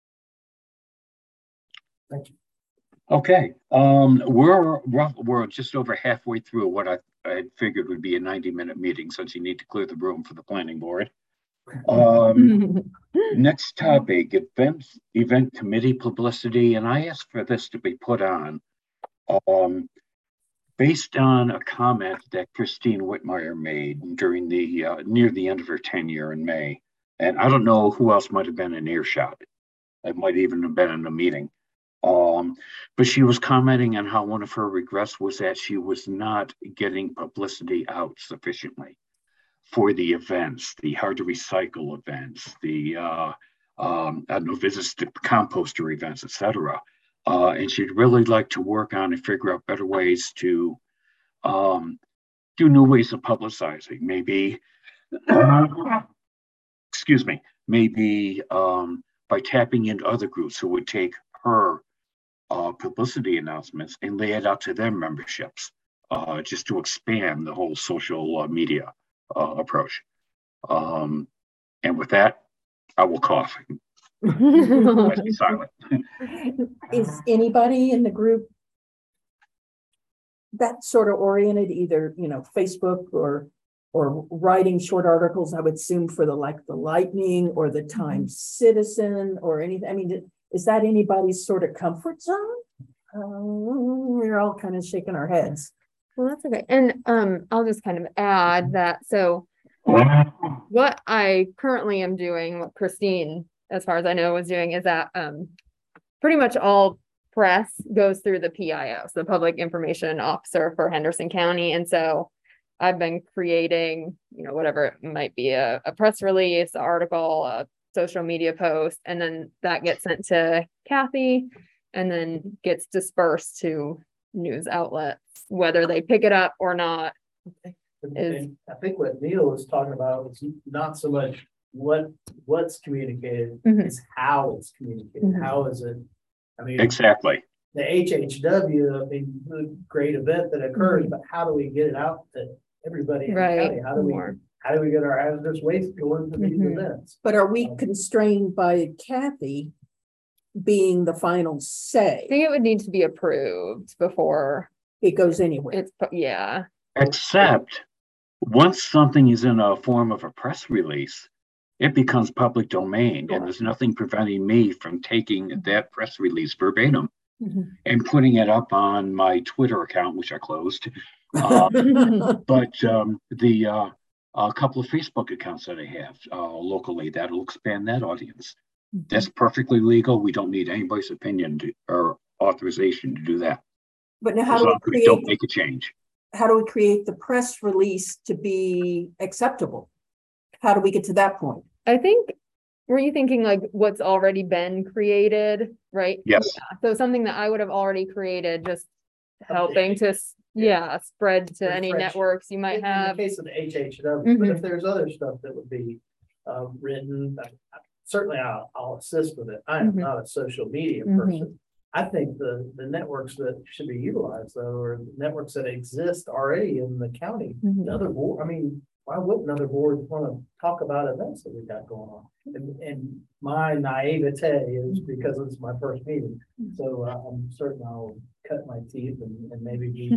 Speaker 7: Thank you.
Speaker 1: Okay, um, we're, rough- we're just over halfway through what I, I had figured would be a ninety minute meeting, since you need to clear the room for the planning board. Um, next topic, events, event committee publicity, and I asked for this to be put on. Um, based on a comment that Christine Whitmire made during the, uh, near the end of her tenure in May. And I don't know who else might have been in earshot. It might even have been in a meeting. Um, but she was commenting on how one of her regrets was that she was not getting publicity out sufficiently for the events, the hard to recycle events, the uh, um, I don't know, visits to composter events, et cetera. Uh, and she'd really like to work on and figure out better ways to um, do new ways of publicizing. Maybe, uh, excuse me, maybe um, by tapping into other groups who would take her uh, publicity announcements and lay it out to their memberships, uh, just to expand the whole social uh, media uh, approach. Um, and with that, I will cough. Let's be silent.
Speaker 3: Is anybody in the group that sort of oriented, either, you know, Facebook or or writing short articles, I would assume, for the like the Lightning or the Times Citizen or anything? I mean, is that anybody's sort of comfort zone? Um, we're all kind of shaking our heads.
Speaker 2: Well, that's okay. And um, I'll just kind of add that. So what I currently am doing, what Christine, as far as I know, was doing, is that um, pretty much all press goes through the P I O, so the Public Information Officer for Henderson County. And so I've been creating, you know, whatever it might be, a, a press release, an article, a social media post, and then that gets sent to Kathy and then gets dispersed to news outlets, whether they pick it up or not. Is,
Speaker 4: I think what Neil was talking about is not so much what what's communicated,
Speaker 2: mm-hmm.
Speaker 4: is how it's communicated. Mm-hmm. How is it? I mean,
Speaker 1: exactly.
Speaker 4: The H H W, I mean, the great event that occurs, mm-hmm. but how do we get it out to everybody in
Speaker 2: right.
Speaker 4: the county? How do we More. how do we get our hazardous waste going to these mm-hmm. events?
Speaker 3: But are we um, constrained by Kathy being the final say?
Speaker 2: I think it would need to be approved before
Speaker 3: it goes anywhere.
Speaker 2: It's yeah.
Speaker 1: Except once something is in a form of a press release, it becomes public domain, sure. and there's nothing preventing me from taking mm-hmm. that press release verbatim mm-hmm. and putting it up on my Twitter account, which I closed. Uh, but um, the uh, a couple of Facebook accounts that I have uh, locally, that'll expand that audience. Mm-hmm. That's perfectly legal. We don't need anybody's opinion to, or authorization to do that.
Speaker 3: But now, how do we create?
Speaker 1: We don't make a change.
Speaker 3: How do we create the press release to be acceptable? How do we get to that point?
Speaker 2: I think, were you thinking like what's already been created, right?
Speaker 1: Yes.
Speaker 2: Yeah. So something that I would have already created, just helping to, yeah, yeah spread to Refresh. Any networks you might
Speaker 4: in,
Speaker 2: have.
Speaker 4: In the case of the H H W, mm-hmm. but if there's other stuff that would be um, written, I, I, certainly I'll, I'll assist with it. I am mm-hmm. not a social media mm-hmm. person. I think the, the networks that should be utilized, though, are networks that exist already in the county. Mm-hmm. Another board, I mean, why wouldn't other boards want to talk about events that we got going on? And, and my naivete is because it's my first meeting. So uh, I'm certain I'll cut my teeth and, and maybe be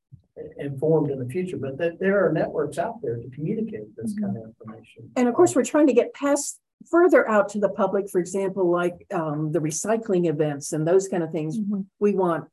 Speaker 4: informed in the future. But that there are networks out there to communicate this mm-hmm. kind of information.
Speaker 3: And of course, we're trying to get past further out to the public, for example, like um, the recycling events and those kind of things. Mm-hmm. We want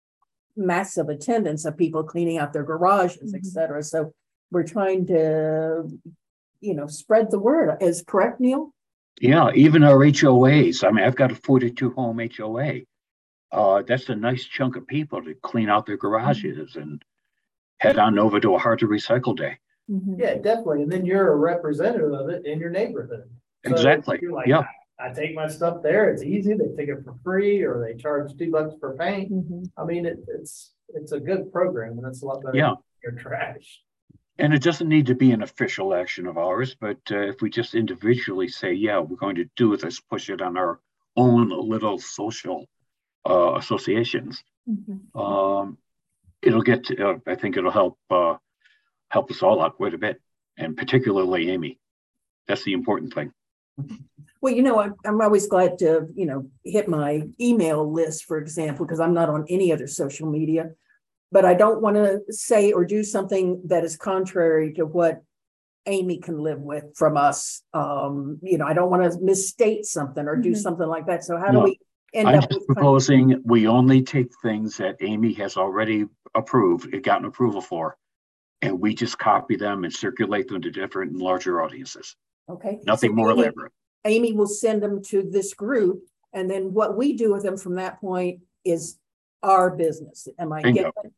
Speaker 3: massive attendance of people cleaning out their garages, mm-hmm. et cetera. So we're trying to, you know, spread the word. Is correct, Neil?
Speaker 1: Yeah, even our H O As. I mean, I've got a forty-two home H O A. Uh, that's a nice chunk of people to clean out their garages mm-hmm. and head on over to a hard to recycle day.
Speaker 4: Mm-hmm. Yeah, definitely. And then you're a representative of it in your neighborhood. So
Speaker 1: exactly.
Speaker 4: You're like,
Speaker 1: yeah.
Speaker 4: I, I take my stuff there. It's easy. They take it for free, or they charge two bucks per paint. Mm-hmm. I mean, it, it's it's a good program, and it's a lot better
Speaker 1: yeah.
Speaker 4: than your trash.
Speaker 1: And it doesn't need to be an official action of ours, but uh, if we just individually say, yeah, we're going to do this, push it on our own little social uh, associations, mm-hmm. um, it'll get to, uh, I think it'll help uh, help us all out quite a bit, and particularly Amy. That's the important thing.
Speaker 3: Well, you know, I'm, I'm always glad to, you know, hit my email list, for example, because I'm not on any other social media. But I don't want to say or do something that is contrary to what Amy can live with from us. Um, you know, I don't want to misstate something or do mm-hmm. something like that. So how no, do we end
Speaker 1: I'm
Speaker 3: up
Speaker 1: just
Speaker 3: with
Speaker 1: proposing kind of- we only take things that Amy has already approved, it gotten approval for, and we just copy them and circulate them to different and larger audiences.
Speaker 3: Okay.
Speaker 1: Nothing
Speaker 3: So
Speaker 1: more
Speaker 3: Amy-
Speaker 1: elaborate.
Speaker 3: Amy will send them to this group, and then what we do with them from that point is our business. Am I
Speaker 1: Bingo.
Speaker 3: getting it?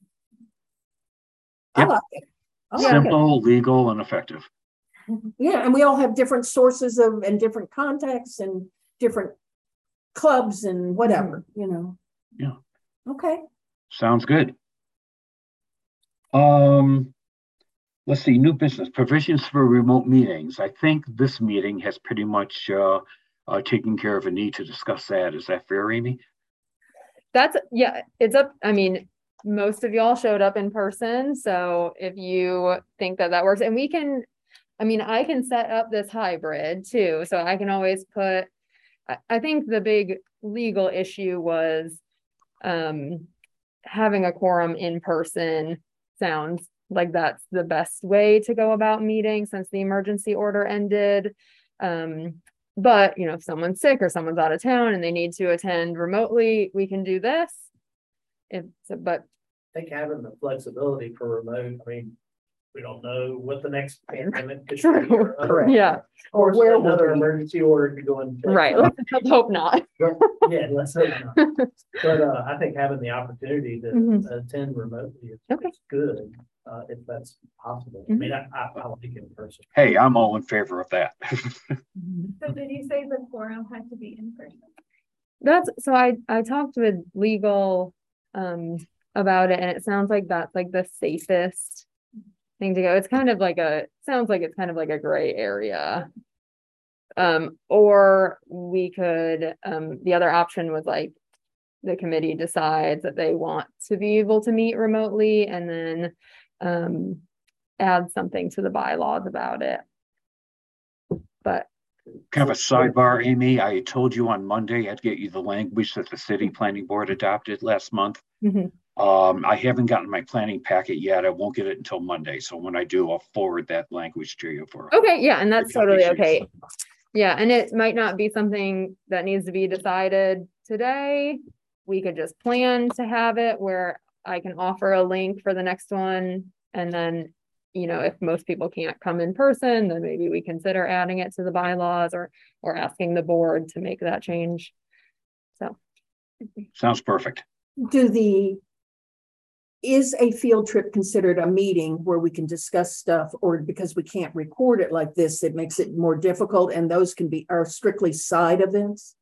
Speaker 3: I
Speaker 1: Yep.
Speaker 3: like it. I like it.
Speaker 1: Simple, legal, and effective.
Speaker 3: Yeah, and we all have different sources of, and different contacts and different clubs and whatever, you know.
Speaker 1: Yeah.
Speaker 3: Okay.
Speaker 1: Sounds good. Um, let's see, new business, provisions for remote meetings. I think this meeting has pretty much uh, uh, taken care of a need to discuss that. Is that fair, Amy?
Speaker 2: That's, yeah, it's up, I mean, most of y'all showed up in person, so if you think that that works, and we can, I mean, I can set up this hybrid too, so I can always put, I, I think the big legal issue was um, having a quorum in person sounds like that's the best way to go about meetings since the emergency order ended. Um, but, you know, if someone's sick or someone's out of town and they need to attend remotely, we can do this. If, so, but
Speaker 4: I think having the flexibility for remote, I mean, we don't know what the next pandemic could be.
Speaker 2: True.
Speaker 4: or-
Speaker 3: Correct.
Speaker 2: yeah,
Speaker 4: Or
Speaker 3: Where will
Speaker 4: another
Speaker 3: we-
Speaker 4: emergency order could go in. place.
Speaker 2: right. Let's, let's hope not.
Speaker 4: Yeah, let's hope not. But uh, I think having the opportunity to
Speaker 2: Mhm.
Speaker 4: attend remotely is,
Speaker 2: Okay.
Speaker 4: is good, uh, if that's possible. I mean, I, I, I like it in person.
Speaker 1: Hey, I'm all in favor of that.
Speaker 5: So did you say the quorum had to be in person?
Speaker 2: That's, so I, I talked with legal, um, about it, and it sounds like that's like the safest thing to go. It's kind of like a, sounds like it's kind of like a gray area. Um, or we could, um, the other option was like, the committee decides that they want to be able to meet remotely and then, um, add something to the bylaws about it. But
Speaker 1: Kind of a sidebar, Amy. I told you on Monday I'd get you the language that the city planning board adopted last month.
Speaker 2: mhm.
Speaker 1: Um, I haven't gotten my planning packet yet. I won't get it until Monday. So when I do, I'll forward that language to you for.
Speaker 2: Okay, yeah, and that's
Speaker 1: Good
Speaker 2: totally
Speaker 1: issues.
Speaker 2: okay. Yeah, and it might not be something that needs to be decided today. We could just plan to have it where I can offer a link for the next one. And then, you know, if most people can't come in person, then maybe we consider adding it to the bylaws or, or asking the board to make that change. So.
Speaker 1: Sounds perfect.
Speaker 3: Do the, is a field trip considered a meeting where we can discuss stuff, or because we can't record it like this, it makes it more difficult, and those can be, are strictly side events?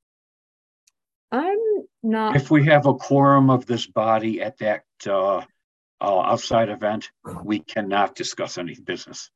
Speaker 2: I'm not,
Speaker 1: If we have a quorum of this body at that uh, uh, outside event, we cannot discuss any business.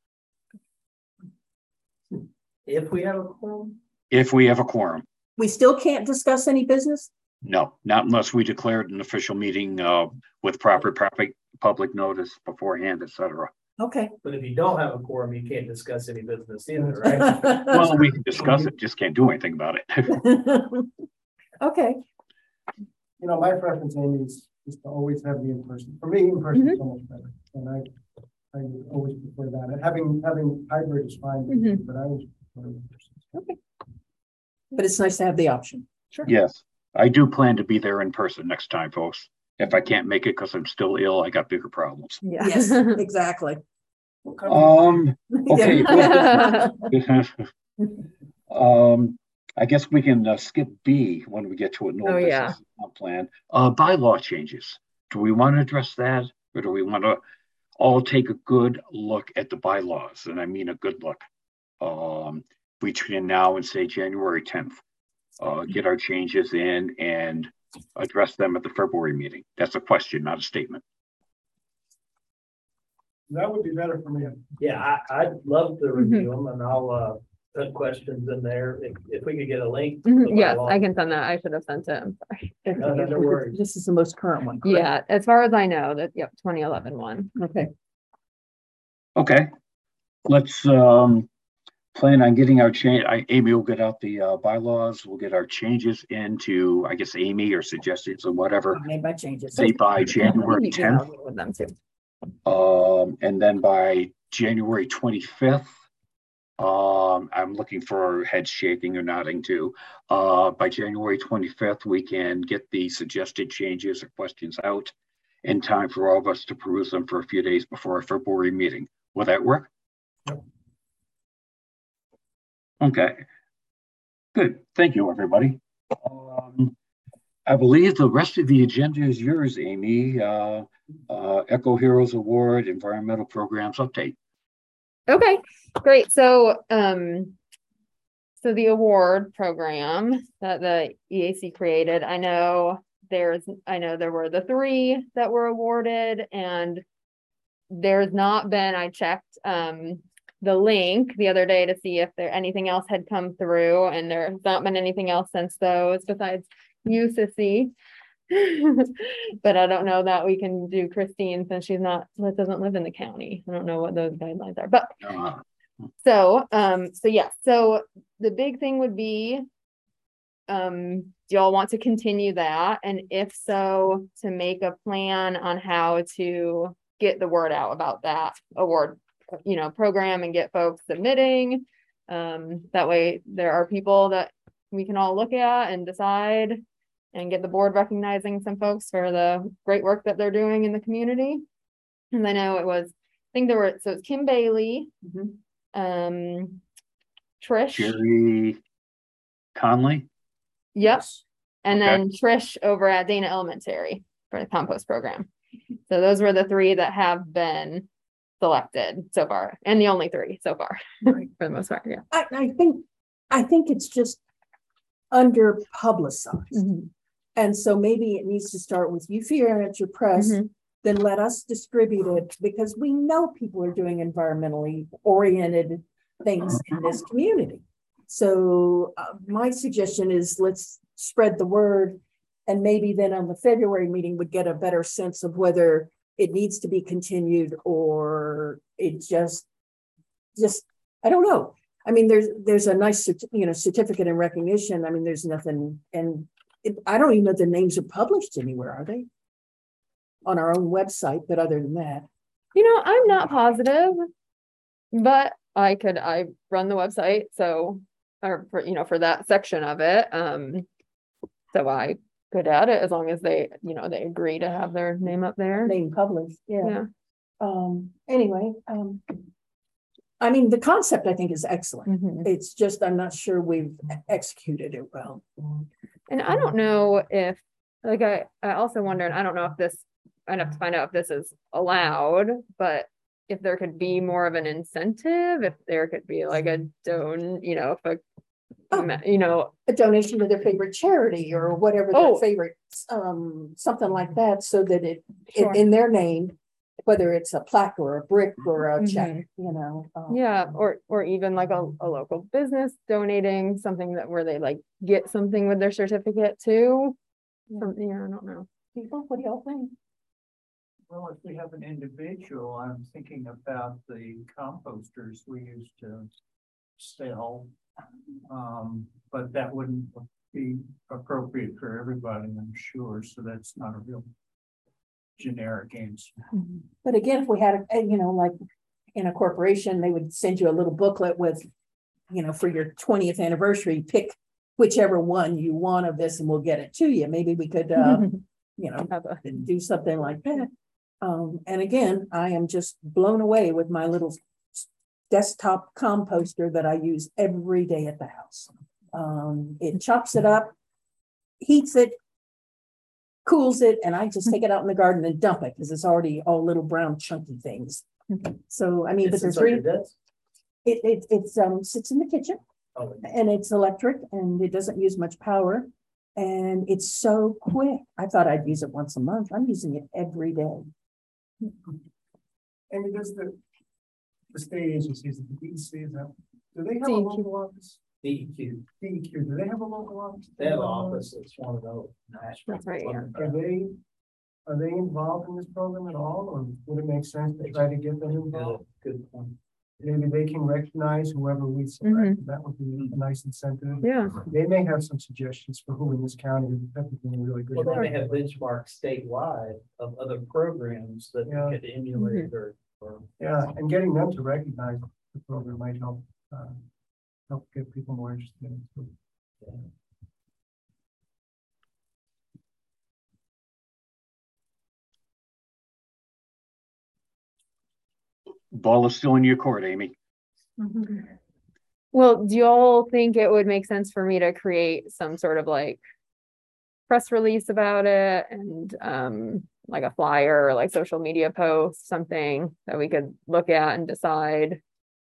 Speaker 4: If we have a quorum,
Speaker 1: If we have a quorum,
Speaker 3: We still can't discuss any business?
Speaker 1: no, not unless we declared an official meeting uh, with proper public public notice beforehand, et cetera.
Speaker 3: Okay.
Speaker 4: but if you don't have a quorum, you can't discuss any business either, right?
Speaker 1: Well, we can discuss it, just can't do anything about it.
Speaker 3: Okay,
Speaker 7: You know, my preference, Amy, is, is to always have the in-person. For me, in-person is so much better. And I, I would always prefer that. And having, having hybrid is fine, with me, but I always prefer in-person.
Speaker 3: but it's nice to have the option.
Speaker 1: Yes, I do plan to be there in person next time, folks. If I can't make it because I'm still ill, I got bigger problems.
Speaker 2: yeah.
Speaker 3: Yes, exactly.
Speaker 7: What kind of-
Speaker 1: Um, okay. Um, I guess we can uh, skip B when we get to it.
Speaker 2: Oh, yeah.
Speaker 1: Plan, uh, bylaw changes. Do we want to address that, or do we want to all take a good look at the bylaws? And I mean a good look. Um, between now and say January tenth, uh, get our changes in and address them at the February meeting. That's a question, not a statement.
Speaker 7: That would be better for me.
Speaker 4: Yeah, I, I'd love to review them and I'll, uh, put questions in there. If, if we could get a link. to the
Speaker 2: Mhm, yes,
Speaker 4: bylaw.
Speaker 2: I can send that. I should have sent it. I'm sorry.
Speaker 4: No, no, no worries.
Speaker 3: This is the most current one. correct?
Speaker 2: Yeah, as far as I know, that, yep, twenty eleven one.
Speaker 3: Okay.
Speaker 1: Okay, let's um, plan on getting our change. I, Amy will get out the uh, bylaws. We'll get our changes into, I guess, Amy or suggestions or whatever.
Speaker 3: I made my changes.
Speaker 1: Say by January
Speaker 2: Yeah, I'll
Speaker 1: tenth,
Speaker 2: meet with them too.
Speaker 1: um, and then by January twenty-fifth. Um, I'm looking for heads shaking or nodding too. Uh, by January twenty-fifth, we can get the suggested changes or questions out in time for all of us to peruse them for a few days before our February meeting. Will that work? Okay. Good. Thank you, everybody. Um, I believe the rest of the agenda is yours, Amy. Uh, uh, Eco Heroes Award, Environmental Programs Update.
Speaker 2: Okay, great. So, um, so the award program that the E A C created, I know there's, I know there were the three that were awarded, and there's not been, I checked, um, the link the other day to see if there anything else had come through, and there's not been anything else since those besides U S I S I. But I don't know that we can do Christine since she's not, doesn't live in the county. I don't know what those guidelines are, but
Speaker 1: Uh,
Speaker 2: so, um, so yeah, so the big thing would be, um, do y'all want to continue that? And if so, to make a plan on how to get the word out about that award, you know, program and get folks submitting. Um, that way there are people that we can all look at and decide and get the board recognizing some folks for the great work that they're doing in the community. And I know it was, I think there were, so it's Kim Bailey,
Speaker 3: Mhm.
Speaker 2: um, Trish.
Speaker 1: Jerry Conley.
Speaker 2: Yep. And
Speaker 1: Okay.
Speaker 2: then Trish over at Dana Elementary for the compost program. So those were the three that have been selected so far, and the only three so far for the most part. Yeah.
Speaker 3: I, I think, I think it's just under publicized.
Speaker 2: Mhm.
Speaker 3: And so maybe it needs to start with you figure out your press,
Speaker 2: Mhm.
Speaker 3: then let us distribute it, because we know people are doing environmentally oriented things in this community. So uh, my suggestion is let's spread the word, and maybe then on the February meeting would get a better sense of whether it needs to be continued or it just, just, I don't know. I mean, there's, there's a nice, you know, certificate and recognition. I mean, there's nothing, and it, I don't even know if the names are published anywhere, are they? On our own website, but other than that.
Speaker 2: You know, I'm not positive, but I could, I run the website. So, or for, you know, for that section of it. Um, so I could add it as long as they, you know, they agree to have their name up there.
Speaker 3: Name published, yeah.
Speaker 2: Yeah.
Speaker 3: Um, anyway, um, I mean, the concept I think is excellent.
Speaker 2: Mhm.
Speaker 3: It's just, I'm not sure we've executed it well.
Speaker 2: And I don't know if, like, I, I also wonder, and I don't know if this, I'd have to find out if this is allowed, but if there could be more of an incentive, if there could be like a don, you know, if a,
Speaker 3: Oh.
Speaker 2: you know,
Speaker 3: A donation to their favorite charity or whatever their
Speaker 2: Oh.
Speaker 3: favorite, um, something like that, so that it,
Speaker 2: Sure.
Speaker 3: in, in their name, whether it's a plaque or a brick or a
Speaker 2: Mhm.
Speaker 3: check, you know. um,
Speaker 2: yeah, or, or even like a, a local business donating something that where they like get something with their certificate too. Something, yeah, I don't know.
Speaker 3: People, what do y'all think?
Speaker 6: Well, if we have an individual, I'm thinking about the composters we used to sell. Um, but that wouldn't be appropriate for everybody, I'm sure, so that's not a real generic answer.
Speaker 3: But again, if we had, a you know, like in a corporation, they would send you a little booklet with, you know, for your twentieth anniversary, pick whichever one you want of this and we'll get it to you. Maybe we could, uh, you know,
Speaker 2: Have a-
Speaker 3: do something like that. Um, and again, I am just blown away with my little desktop composter that I use every day at the house. Um, it chops it up, heats it, cools it, and I just take it out in the garden and dump it because it's already all little brown chunky things. So, I mean, but
Speaker 4: It's
Speaker 3: there's
Speaker 4: inside
Speaker 3: three,
Speaker 4: your desk?
Speaker 3: it, it, it's, um, sits in the kitchen
Speaker 4: Oh,
Speaker 3: and it's electric and it doesn't use much power. And it's so quick. I thought I'd use it once a month. I'm using it every day.
Speaker 7: And does the, the state agencies, the D E C, is that, do they have a
Speaker 2: D E Q.
Speaker 7: local office?
Speaker 4: D E Q,
Speaker 7: D E Q, do they have a local office?
Speaker 4: they have an office, it's one of those.
Speaker 2: That's right, yeah.
Speaker 7: Are they, are they involved in this program at all, or would it make sense to try to get them
Speaker 4: Good,
Speaker 7: involved?
Speaker 4: good point.
Speaker 7: Maybe they can recognize whoever we select, that would be a nice incentive.
Speaker 2: Yeah.
Speaker 7: They may have some suggestions for who in this county would have been really good.
Speaker 4: Well, they may have benchmarks statewide of other programs that
Speaker 7: Yeah.
Speaker 4: we could emulate or, or.
Speaker 7: Yeah, and getting them to recognize the program might help, uh, help get people more interested in it. too.
Speaker 1: Ball is still in your court, Amy.
Speaker 2: Well, do y'all think it would make sense for me to create some sort of like press release about it and um like a flyer or like social media post, something that we could look at and decide?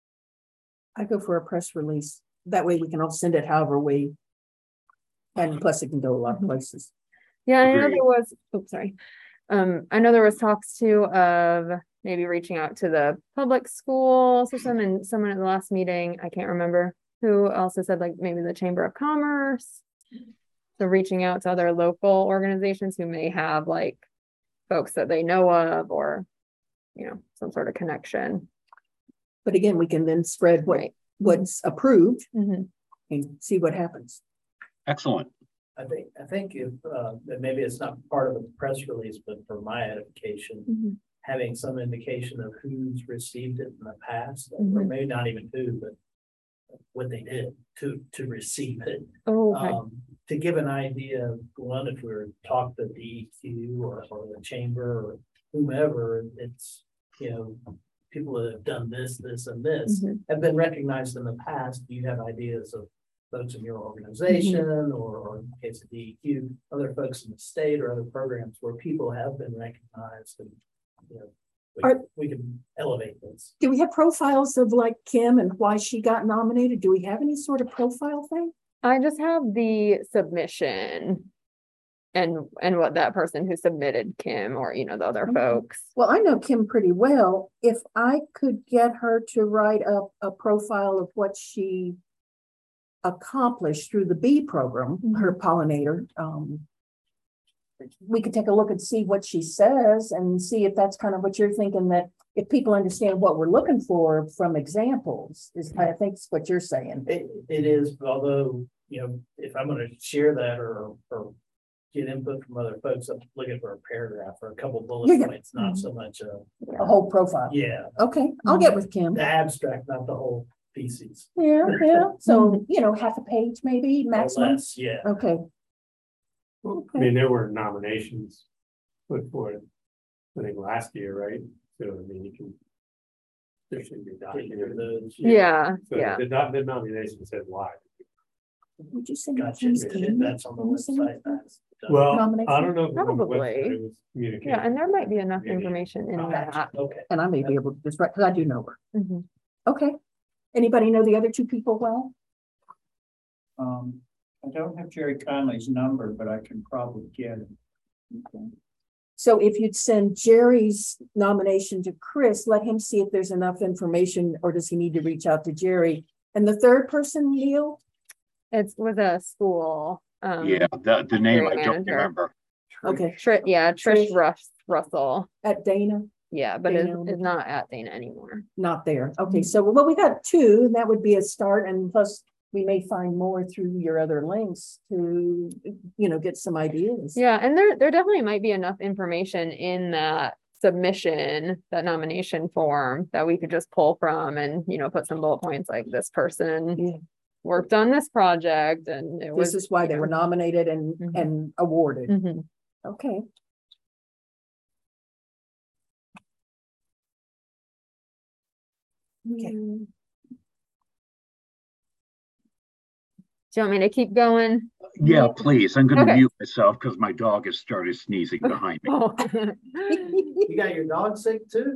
Speaker 3: I go for a press release. That way we can all send it however we, and plus it can go a lot of places.
Speaker 2: Yeah, I know
Speaker 1: Agreed.
Speaker 2: there was, oops, sorry. Um, I know there was talks too of maybe reaching out to the public school system, and someone at the last meeting, I can't remember who also said like maybe the Chamber of Commerce. So reaching out to other local organizations who may have like folks that they know of, or, you know, some sort of connection.
Speaker 3: But again, we can then spread what,
Speaker 2: Right.
Speaker 3: what's approved
Speaker 2: Mhm.
Speaker 3: and see what happens.
Speaker 1: Excellent.
Speaker 4: I think, I think if, uh, that maybe it's not part of the press release, but for my edification,
Speaker 2: Mhm.
Speaker 4: having some indication of who's received it in the past, or
Speaker 2: Mhm.
Speaker 4: maybe not even who, but what they did to, to receive it.
Speaker 2: Oh, okay.
Speaker 4: Um, to give an idea of, one, if we were to talk to D E Q or, or the chamber or whomever, it's, you know, people that have done this, this, and this
Speaker 2: Mhm.
Speaker 4: have been recognized in the past. Do you have ideas of folks in your organization
Speaker 2: Mm-hmm.
Speaker 4: or, or in the case of D E Q, other folks in the state or other programs where people have been recognized and, you know, we,
Speaker 3: Are-
Speaker 4: we can elevate this.
Speaker 3: Do we have profiles of like Kim and why she got nominated? Do we have any sort of profile thing?
Speaker 2: I just have the submission and and what that person who submitted, Kim, or you know, the other
Speaker 3: Okay.
Speaker 2: folks.
Speaker 3: Well, I know Kim pretty well. If I could get her to write up a profile of what she accomplished through the bee program, her pollinator, um, we could take a look and see what she says and see if that's kind of what you're thinking, that if people understand what we're looking for from examples, is I think is what you're saying.
Speaker 4: It, it is, although, you know, if I'm gonna share that or, or get input from other folks, I'm looking for a paragraph or a couple
Speaker 3: Yeah,
Speaker 4: bullet
Speaker 3: yeah.
Speaker 4: points, not so much, uh,
Speaker 3: A whole profile.
Speaker 4: yeah,
Speaker 3: Okay, I'll get with Kim.
Speaker 4: the abstract, not the whole pieces.
Speaker 3: Yeah, yeah. So, you know, half a page maybe
Speaker 4: Or
Speaker 3: maximum.
Speaker 4: less, yeah.
Speaker 3: Okay.
Speaker 8: Well, I mean, there were nominations put forward, I think last year, right? So, I mean, you can. There should be
Speaker 4: Take care of
Speaker 8: documented.
Speaker 4: those.
Speaker 2: Yeah,
Speaker 8: So
Speaker 2: yeah.
Speaker 8: the, doc- the nomination said why.
Speaker 3: Would you send that
Speaker 4: Gotcha,
Speaker 3: to Kim?
Speaker 4: that's on the
Speaker 3: Can you send
Speaker 4: website.
Speaker 3: that?
Speaker 4: That's done.
Speaker 8: Well,
Speaker 3: Nomination?
Speaker 8: I don't know. if it was on the
Speaker 2: Probably.
Speaker 8: website, it was communication.
Speaker 2: Yeah, and there might be enough
Speaker 8: Maybe.
Speaker 2: information in
Speaker 8: Oh,
Speaker 2: that.
Speaker 4: Okay.
Speaker 3: And I may be able to just write, because I do know her.
Speaker 2: Mhm.
Speaker 3: Okay. Anybody know the other two people well?
Speaker 6: Um, I don't have Jerry Conley's number, but I can probably get it.
Speaker 3: Okay. So if you'd send Jerry's nomination to Chris, let him see if there's enough information, or does he need to reach out to Jerry? And the third person, Neil?
Speaker 2: It's with a school. Um,
Speaker 1: Yeah, the, the name I
Speaker 2: area
Speaker 1: don't
Speaker 2: manager.
Speaker 1: remember.
Speaker 3: Okay,
Speaker 2: Tri- yeah, Trish
Speaker 3: Trish.
Speaker 2: Russ Russell.
Speaker 3: at Dana,
Speaker 2: Yeah, but is,
Speaker 3: Dana.
Speaker 2: is not at Dana anymore.
Speaker 3: not there. Okay, so well, we got two, and that would be a start, and plus we may find more through your other links to, you know, get some ideas.
Speaker 2: Yeah, and there there definitely might be enough information in that submission, that nomination form, that we could just pull from and, you know, put some bullet points like this person
Speaker 3: Yeah.
Speaker 2: worked on this project and it was.
Speaker 3: This is why they
Speaker 2: you
Speaker 3: were
Speaker 2: know.
Speaker 3: nominated and,
Speaker 2: Mhm.
Speaker 3: and awarded.
Speaker 2: Mhm.
Speaker 3: Okay. Okay.
Speaker 2: Mm. Do you want me to keep going?
Speaker 1: Yeah, please. I'm gonna
Speaker 2: Okay.
Speaker 1: mute myself because my dog has started sneezing behind me.
Speaker 2: Oh.
Speaker 4: You got your dog sick too?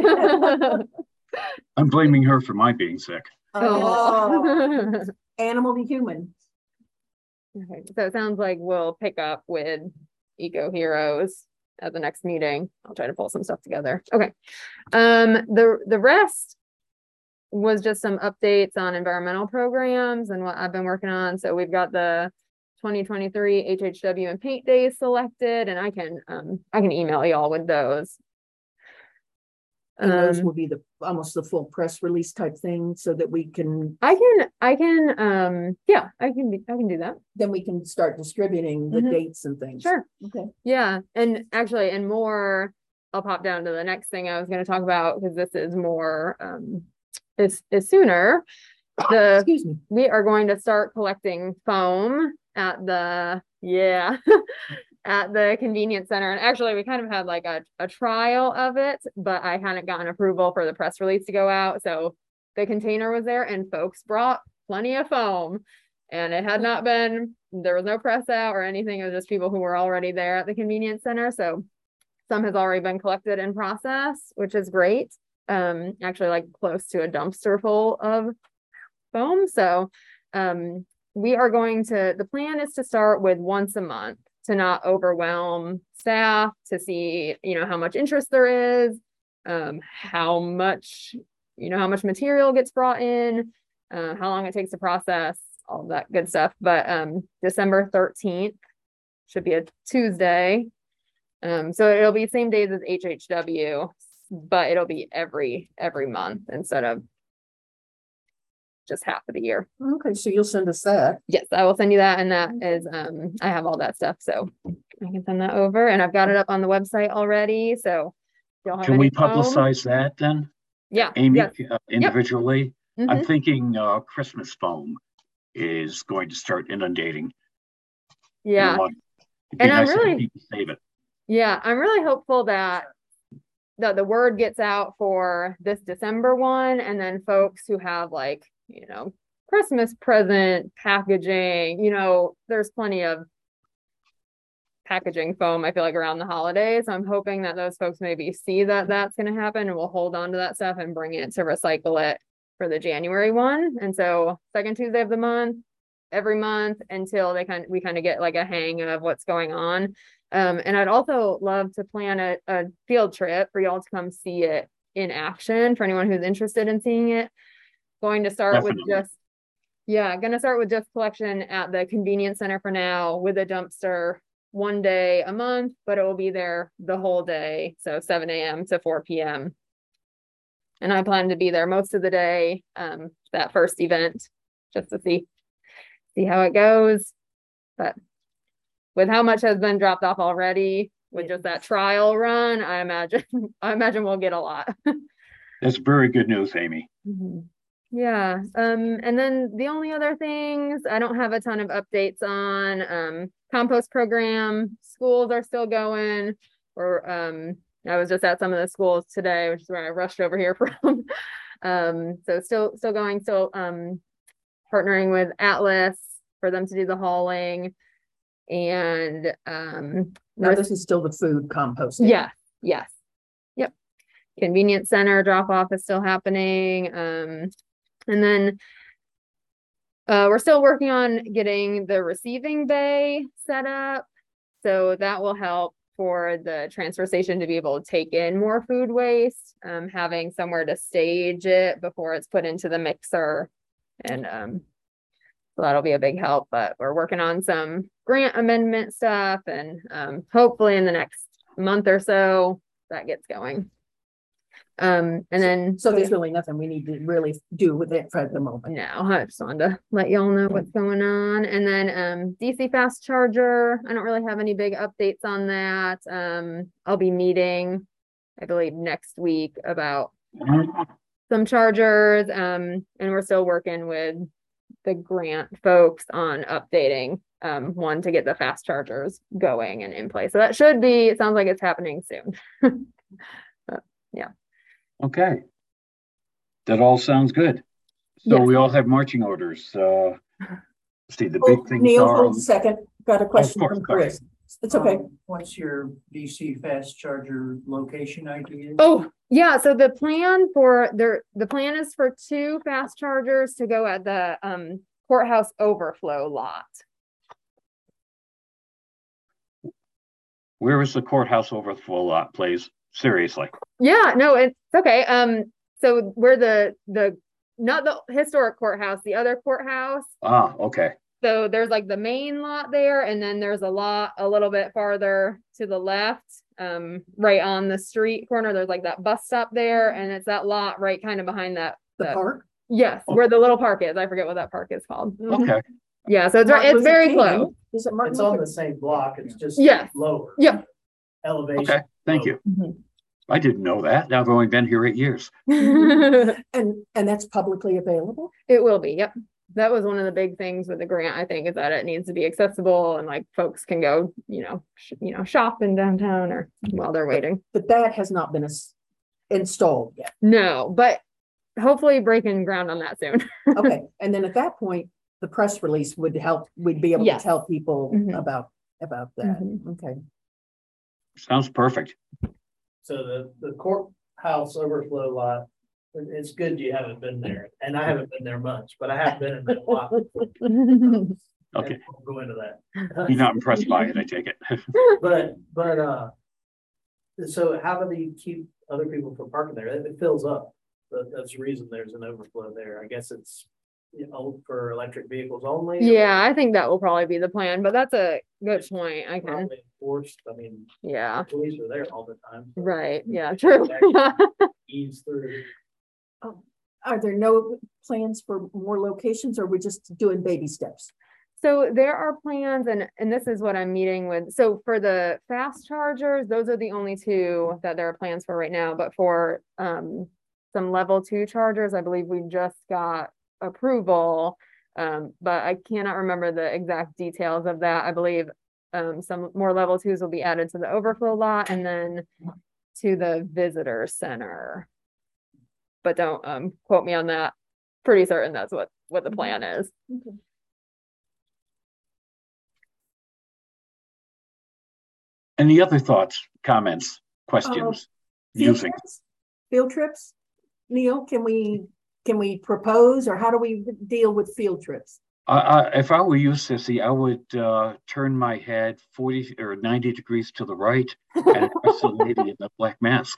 Speaker 1: I'm blaming her for my being sick.
Speaker 3: Oh, animal to human.
Speaker 2: Okay, so it sounds like we'll pick up with Eco Heroes at the next meeting. I'll try to pull some stuff together. Okay. Um, the, the rest was just some updates on environmental programs and what I've been working on. So we've got the twenty twenty-three H H W and paint days selected, and I can, um, I can email y'all with those.
Speaker 3: And those
Speaker 2: Um,
Speaker 3: will be the, almost the full press release type thing, so that we can,
Speaker 2: I can, I can, um, yeah, I can, be- I can do that.
Speaker 3: then we can start distributing the
Speaker 2: Mhm.
Speaker 3: dates and things.
Speaker 2: Sure.
Speaker 3: Okay.
Speaker 2: Yeah, and actually, and more, I'll pop down to the next thing I was gonna talk about, because this is more, um, is, is sooner. The,
Speaker 3: Excuse me.
Speaker 2: we are going to start collecting foam at the, yeah, at the convenience center. And actually, we kind of had like a, a trial of it, but I hadn't gotten approval for the press release to go out. So the container was there and folks brought plenty of foam. And it had not been, there was no press out or anything. It was just people who were already there at the convenience center. So some has already been collected and processed, which is great. Um, actually like close to a dumpster full of foam. So um, we are going to, the plan is to start with once a month to not overwhelm staff, to see, you know, how much interest there is, um, how much, you know, how much material gets brought in, uh, how long it takes to process, all that good stuff. But um, December thirteenth should be a Tuesday. Um, so it'll be same days as H H W, but it'll be every, every month instead of just half of the year.
Speaker 3: Okay, so you'll send us that.
Speaker 2: Yes, I will send you that. And that is, um, I have all that stuff. So I can send that over, and I've got it up on the website already. So you'll have
Speaker 1: Can we
Speaker 2: any foam.
Speaker 1: publicize that then?
Speaker 2: Yeah.
Speaker 1: Amy,
Speaker 2: yes.
Speaker 1: uh, individually? I'm
Speaker 2: Mhm.
Speaker 1: thinking uh, Christmas foam is going to start inundating.
Speaker 2: Yeah.
Speaker 1: your month. It'd be
Speaker 2: And I'm
Speaker 1: nice if
Speaker 2: really-
Speaker 1: people save it.
Speaker 2: Yeah, I'm really hopeful that that the word gets out for this December one, and then folks who have like, you know, Christmas present packaging, you know, there's plenty of packaging foam, I feel like, around the holidays. I'm hoping that those folks maybe see that that's going to happen and will hold on to that stuff and bring it to recycle it for the January one. And so second Tuesday of the month, every month until they kind of, we kind of get like a hang of what's going on. Um, and I'd also love to plan a, a field trip for y'all to come see it in action for anyone who's interested in seeing it. Going to start
Speaker 1: Definitely.
Speaker 2: with just, yeah, gonna start with just collection at the convenience center for now with a dumpster one day a month, but it will be there the whole day. So seven A M to four P M And I plan to be there most of the day, um, that first event, just to see, see how it goes. But with how much has been dropped off already, with just that trial run, I imagine, I imagine we'll get a lot.
Speaker 1: That's very good news, Amy.
Speaker 2: Mhm. Yeah, um, and then the only other things, I don't have a ton of updates on, um, compost program, schools are still going, or, um, I was just at some of the schools today, which is where I rushed over here from. Um, so still, still going, still, um, partnering with Atlas for them to do the hauling, and, um.
Speaker 3: Now, this is still the food composting.
Speaker 2: Yeah, yes. Yep. Convenience center drop off is still happening. Um, and then uh, we're still working on getting the receiving bay set up. So that will help for the transfer station to be able to take in more food waste, um, having somewhere to stage it before it's put into the mixer. And um, so that'll be a big help, but we're working on some grant amendment stuff, and um, hopefully in the next month or so that gets going. Um, and then
Speaker 3: So there's really nothing we need to really do with it for the moment.
Speaker 2: no, I just wanted to let y'all know what's going on. And then um, D C fast charger, I don't really have any big updates on that. Um, I'll be meeting, I believe, next week about some chargers, um, and we're still working with the grant folks on updating um, one to get the fast chargers going and in place. So that should be, it sounds like it's happening soon. But, yeah.
Speaker 1: Okay. That all sounds good. So
Speaker 2: Yes.
Speaker 1: we all have marching orders. Uh, let's see, the
Speaker 3: Oh,
Speaker 1: big things
Speaker 3: Neil,
Speaker 1: are.
Speaker 3: hold a second. Got a question
Speaker 1: course,
Speaker 3: from
Speaker 1: sorry.
Speaker 3: Chris. It's okay.
Speaker 6: Um, What's your D C fast charger location idea?
Speaker 2: Oh, yeah, so the plan for there, the plan is for two fast chargers to go at the um courthouse overflow lot.
Speaker 1: Where is the courthouse overflow lot, please? Seriously.
Speaker 2: Yeah, no, it's okay. Um, so where the the not the historic courthouse, the other courthouse.
Speaker 1: Ah, okay.
Speaker 2: So there's like the main lot there, and then there's a lot a little bit farther to the left, um, right on the street corner. There's like that bus stop there, and it's that lot right kind of behind that.
Speaker 3: The
Speaker 2: that-
Speaker 3: park.
Speaker 2: Yes, where the little park is. I forget what that park is called.
Speaker 1: Okay.
Speaker 2: Yeah, so it's right,
Speaker 3: Martin
Speaker 2: it's
Speaker 3: Luther
Speaker 2: very
Speaker 3: King,
Speaker 2: close.
Speaker 3: Is it Martin
Speaker 4: It's on
Speaker 3: Luther?
Speaker 4: the same block, it's just
Speaker 2: Yes.
Speaker 4: lower.
Speaker 2: Yep.
Speaker 4: Elevation.
Speaker 1: Okay. Thank you.
Speaker 3: Mhm.
Speaker 1: I didn't know that. I've only been here eight years.
Speaker 2: It
Speaker 3: And, and that's publicly available?
Speaker 2: will be, yep. That was one of the big things with the grant, I think, is that it needs to be accessible and like folks can go, you know, sh- you know, shop in downtown or while they're waiting.
Speaker 3: But that has not been ins- installed yet.
Speaker 2: No, but hopefully breaking ground on that soon.
Speaker 3: Okay, and then at that point, the press release would help, we'd be able to
Speaker 2: Yes.
Speaker 3: tell people
Speaker 2: Mhm.
Speaker 3: about, about that.
Speaker 2: Mhm.
Speaker 3: Okay.
Speaker 1: Sounds perfect.
Speaker 4: So the, the courthouse overflow lot, it- it's good you haven't been there, and I haven't been there much, but I have been in there a lot.
Speaker 1: Okay.
Speaker 4: And we'll go into that.
Speaker 1: You're not impressed by it, I take it.
Speaker 4: But, but, uh, so how do they keep other people from parking there? It it fills up. That, that's the reason there's an overflow there. I guess it's, you know, for electric vehicles only. or
Speaker 2: Yeah, I think that will probably be the plan, but that's a good point. I can,
Speaker 4: Probably enforced. I mean,
Speaker 2: yeah,
Speaker 4: police are there all the time. so
Speaker 2: right, yeah, true.
Speaker 4: Ease through.
Speaker 3: Are there no plans for more locations, or we're just doing baby steps?
Speaker 2: So there are plans, and, and this is what I'm meeting with, so for the fast chargers, those are the only two that there are plans for right now, but for, um, some level two chargers, I believe we just got approval. Um, but I cannot remember the exact details of that. I believe, um, some more level twos will be added to the overflow lot and then to the visitor center. But don't, um, quote me on that. Pretty certain that's what, what the plan is.
Speaker 3: Okay.
Speaker 1: Any other thoughts, comments, questions?
Speaker 3: Field
Speaker 1: Using,
Speaker 3: trips? Field trips? Neil, can we, can we propose, or how do we deal with field trips?
Speaker 1: I, I, if I were you, Sissy, I would, uh, turn my head forty or ninety degrees to the right and address the lady in the black mask.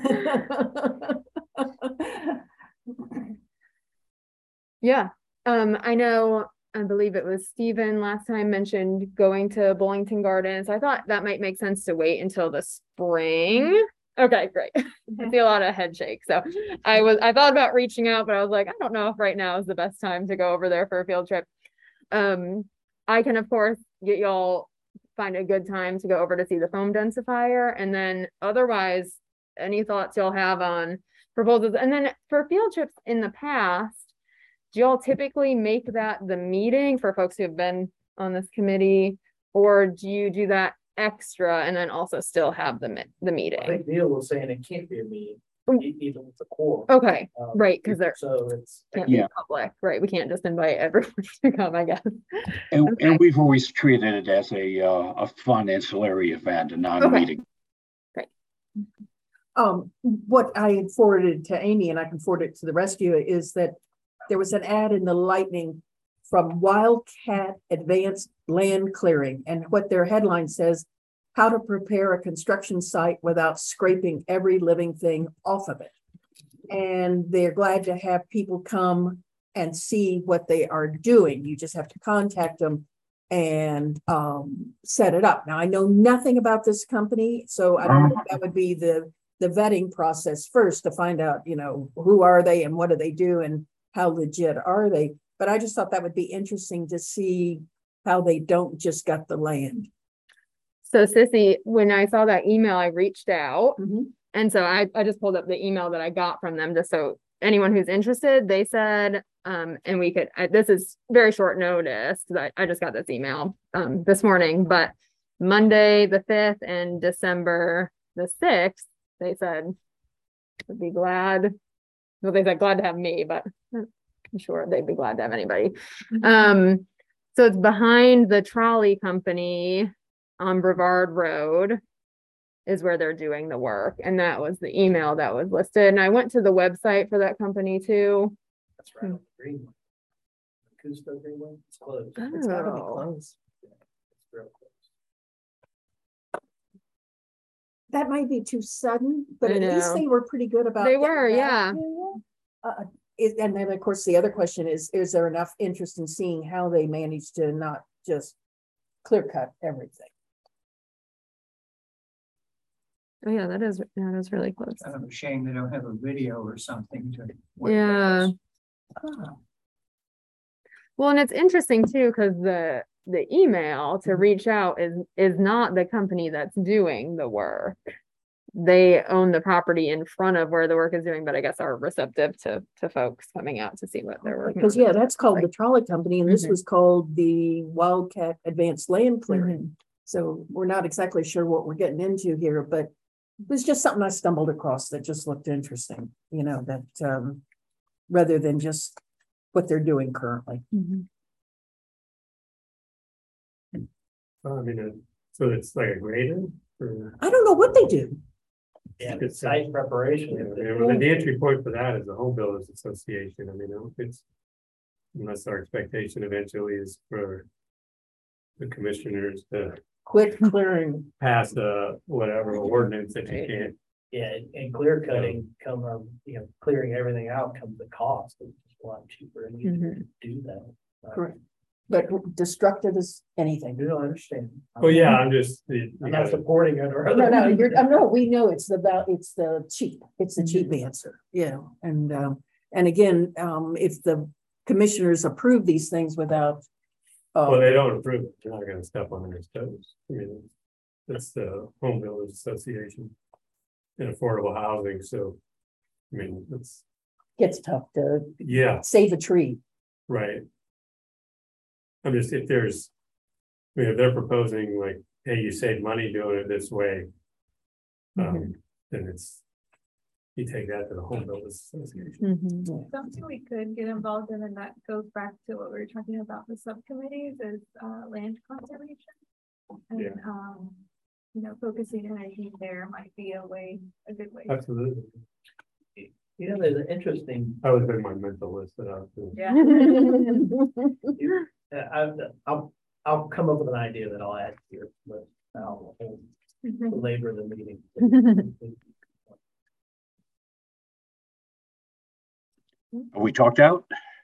Speaker 2: Yeah, um, I know, I believe it was Stephen last time mentioned going to Bullington Gardens. I thought that might make sense to wait until the spring. Okay, great. I see a lot of head shake. So I was, I thought about reaching out, but I was like, I don't know if right now is the best time to go over there for a field trip. Um, I can of course get y'all, find a good time to go over to see the foam densifier, and then otherwise, any thoughts y'all have on proposals? And then for field trips in the past, do y'all typically make that the meeting for folks who have been on this committee, or do you do that extra and then also still have the, mi- the
Speaker 4: I
Speaker 2: meeting?
Speaker 4: think Neil was saying it can't be a meeting,
Speaker 2: Mm.
Speaker 4: e- even with the core.
Speaker 2: Okay,
Speaker 4: Um,
Speaker 2: right, because they're
Speaker 4: So it's.
Speaker 2: can't
Speaker 1: Yeah.
Speaker 2: be public, right? We can't just invite everyone to come, I guess.
Speaker 1: And,
Speaker 2: Okay.
Speaker 1: and we've always treated it as a, uh, a fun ancillary event and not a
Speaker 2: Okay.
Speaker 1: meeting.
Speaker 3: Um, what I had forwarded to Amy, and I can forward it to the rest of you, is that there was an ad in the Lightning from Wildcat Advanced Land Clearing, and what their headline says, how to prepare a construction site without scraping every living thing off of it. And they're glad to have people come and see what they are doing. You just have to contact them and um, set it up. Now, I know nothing about this company, so I don't know if that would be the, the vetting process first to find out, you know, who are they and what do they do and how legit are they? But I just thought that would be interesting to see how they don't just gut the land.
Speaker 2: So Sissy, when I saw that email, I reached out.
Speaker 3: Mhm.
Speaker 2: And so I, I just pulled up the email that I got from them, just so anyone who's interested, they said, um, and we could, I, this is very short notice, because I, I just got this email, um, this morning, but Monday, the fifth and December the sixth, they said, would be glad, well, they said glad to have me, but I'm sure they'd be glad to have anybody. Um, so it's behind the trolley company on Brevard Road is where they're doing the work. And that was the email that was listed. And I went to the website for that company too.
Speaker 4: That's right on the green one. Custo Greenway, it's closed.
Speaker 3: It's gotta be
Speaker 2: Oh.
Speaker 3: close.
Speaker 4: Yeah, it's real close.
Speaker 3: That might be too sudden, but
Speaker 2: I
Speaker 3: at least
Speaker 2: know.
Speaker 3: they were pretty good about.
Speaker 2: They
Speaker 3: getting
Speaker 2: were,
Speaker 3: back
Speaker 2: yeah.
Speaker 3: to you. Uh, is- and then, of course, the other question is, is there enough interest in seeing how they managed to not just clear cut everything?
Speaker 2: Oh yeah, that is, that is really close.
Speaker 6: Kind of a shame they don't have a video or something to. what it
Speaker 2: Yeah.
Speaker 6: does.
Speaker 3: Ah,
Speaker 2: Well, and it's interesting too, because the, the email to reach out is, is not the company that's doing the work. They own the property in front of where the work is doing, but I guess are receptive to, to folks coming out to see what they're working on.
Speaker 3: Because, yeah, that's called the trolley company, and this
Speaker 2: Mhm.
Speaker 3: was called the Wildcat Advanced Land Clearing. So we're not exactly sure what we're getting into here, but it was just something I stumbled across that just looked interesting, you know, that, um, rather than just what they're doing currently.
Speaker 8: I mean, uh, so it's like a graded or?
Speaker 3: I don't know what they do.
Speaker 4: Yeah,
Speaker 8: It's,
Speaker 4: it's site preparation.
Speaker 8: Yeah, yeah, well, the entry point for that is the Home Builders Association. I mean, it's, unless our expectation eventually is for the commissioners to
Speaker 3: Quit clearing.
Speaker 8: pass a whatever ordinance that you can't.
Speaker 4: Yeah, and- and clear cutting come, um, you know, clearing everything out comes at cost. It's just a lot cheaper and easier to do that. Uh,
Speaker 3: Correct. But destructive is anything.
Speaker 4: You don't understand.
Speaker 8: Well, yeah, I'm just.
Speaker 4: I'm not supporting it or.
Speaker 3: No, no, you're, uh, no, we know it's the about, it's the cheap, it's the cheap answer, you know, and, um, and again, um, if the commissioners approve these things without. Uh,
Speaker 8: Well, they don't approve it. They're not gonna step on their toes. I mean, it's the Home Builders Association and affordable housing, so. I mean, it's,
Speaker 3: gets tough to
Speaker 8: yeah,
Speaker 3: save a tree.
Speaker 8: right. I'm just, if there's, I mean, if they're proposing like, hey, you save money doing it this way. Um, then it's, you take that to the Home Builders Association.
Speaker 5: Something we could get involved in, and that goes back to what we were talking about, the subcommittees, is uh, land conservation. And,
Speaker 8: Yeah.
Speaker 5: um, you know, focusing energy there might be a way, a good way.
Speaker 8: Absolutely.
Speaker 4: You know, there's an interesting,
Speaker 8: That was in my mental list that I was doing.
Speaker 5: Yeah.
Speaker 4: uh, I've, I'll, I'll come up with an idea that I'll add to your list. I'll I'll belabor the meeting.
Speaker 1: Are we talked out?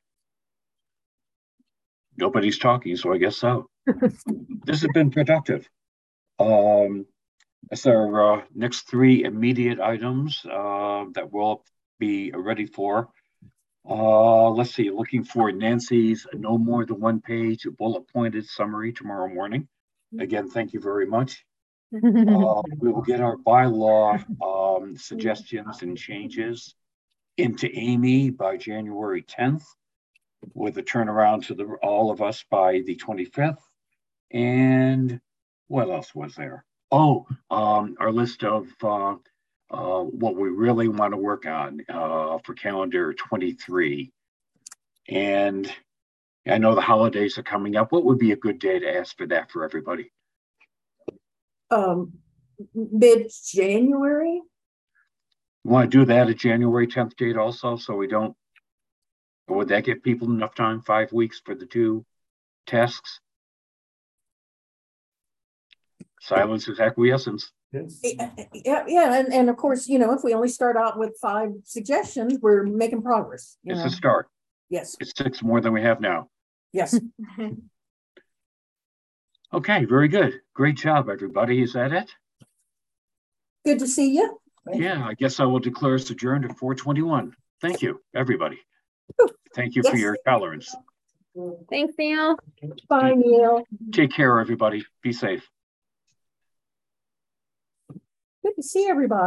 Speaker 1: Nobody's talking, so I guess so. This has been productive. Um, that's our uh, next three immediate items uh, that we'll be ready for. Uh, let's see, looking for Nancy's no more than one page bullet pointed summary tomorrow morning. Again, thank you very much. Uh, we will get our bylaw um, suggestions and changes into Amy by January tenth, with a turnaround to the all of us by the twenty-fifth. And what else was there? Oh, um, our list of uh, uh, what we really want to work on uh, for calendar twenty-three. And I know the holidays are coming up. What would be a good day to ask for that for everybody?
Speaker 3: Um, mid-January?
Speaker 1: You want to do that at January tenth date also, so we don't, or would that give people enough time, five weeks for the two tasks? Silence is acquiescence.
Speaker 8: Yes.
Speaker 3: Yeah, yeah, and, and of course, you know, if we only start out with five suggestions, we're making progress. You
Speaker 1: It's
Speaker 3: know?
Speaker 1: a start.
Speaker 3: Yes,
Speaker 1: It's six more than we have now.
Speaker 3: yes.
Speaker 1: Okay, very good. Great job, everybody. Is that it?
Speaker 3: Good to see you.
Speaker 1: Yeah, I guess I will declare us adjourned at four twenty-one. Thank you, everybody. Thank you for
Speaker 3: Yes.
Speaker 1: your tolerance.
Speaker 2: Thanks, Neil.
Speaker 3: Bye, Neil.
Speaker 1: Take care, everybody. Be safe.
Speaker 3: Good to see everybody.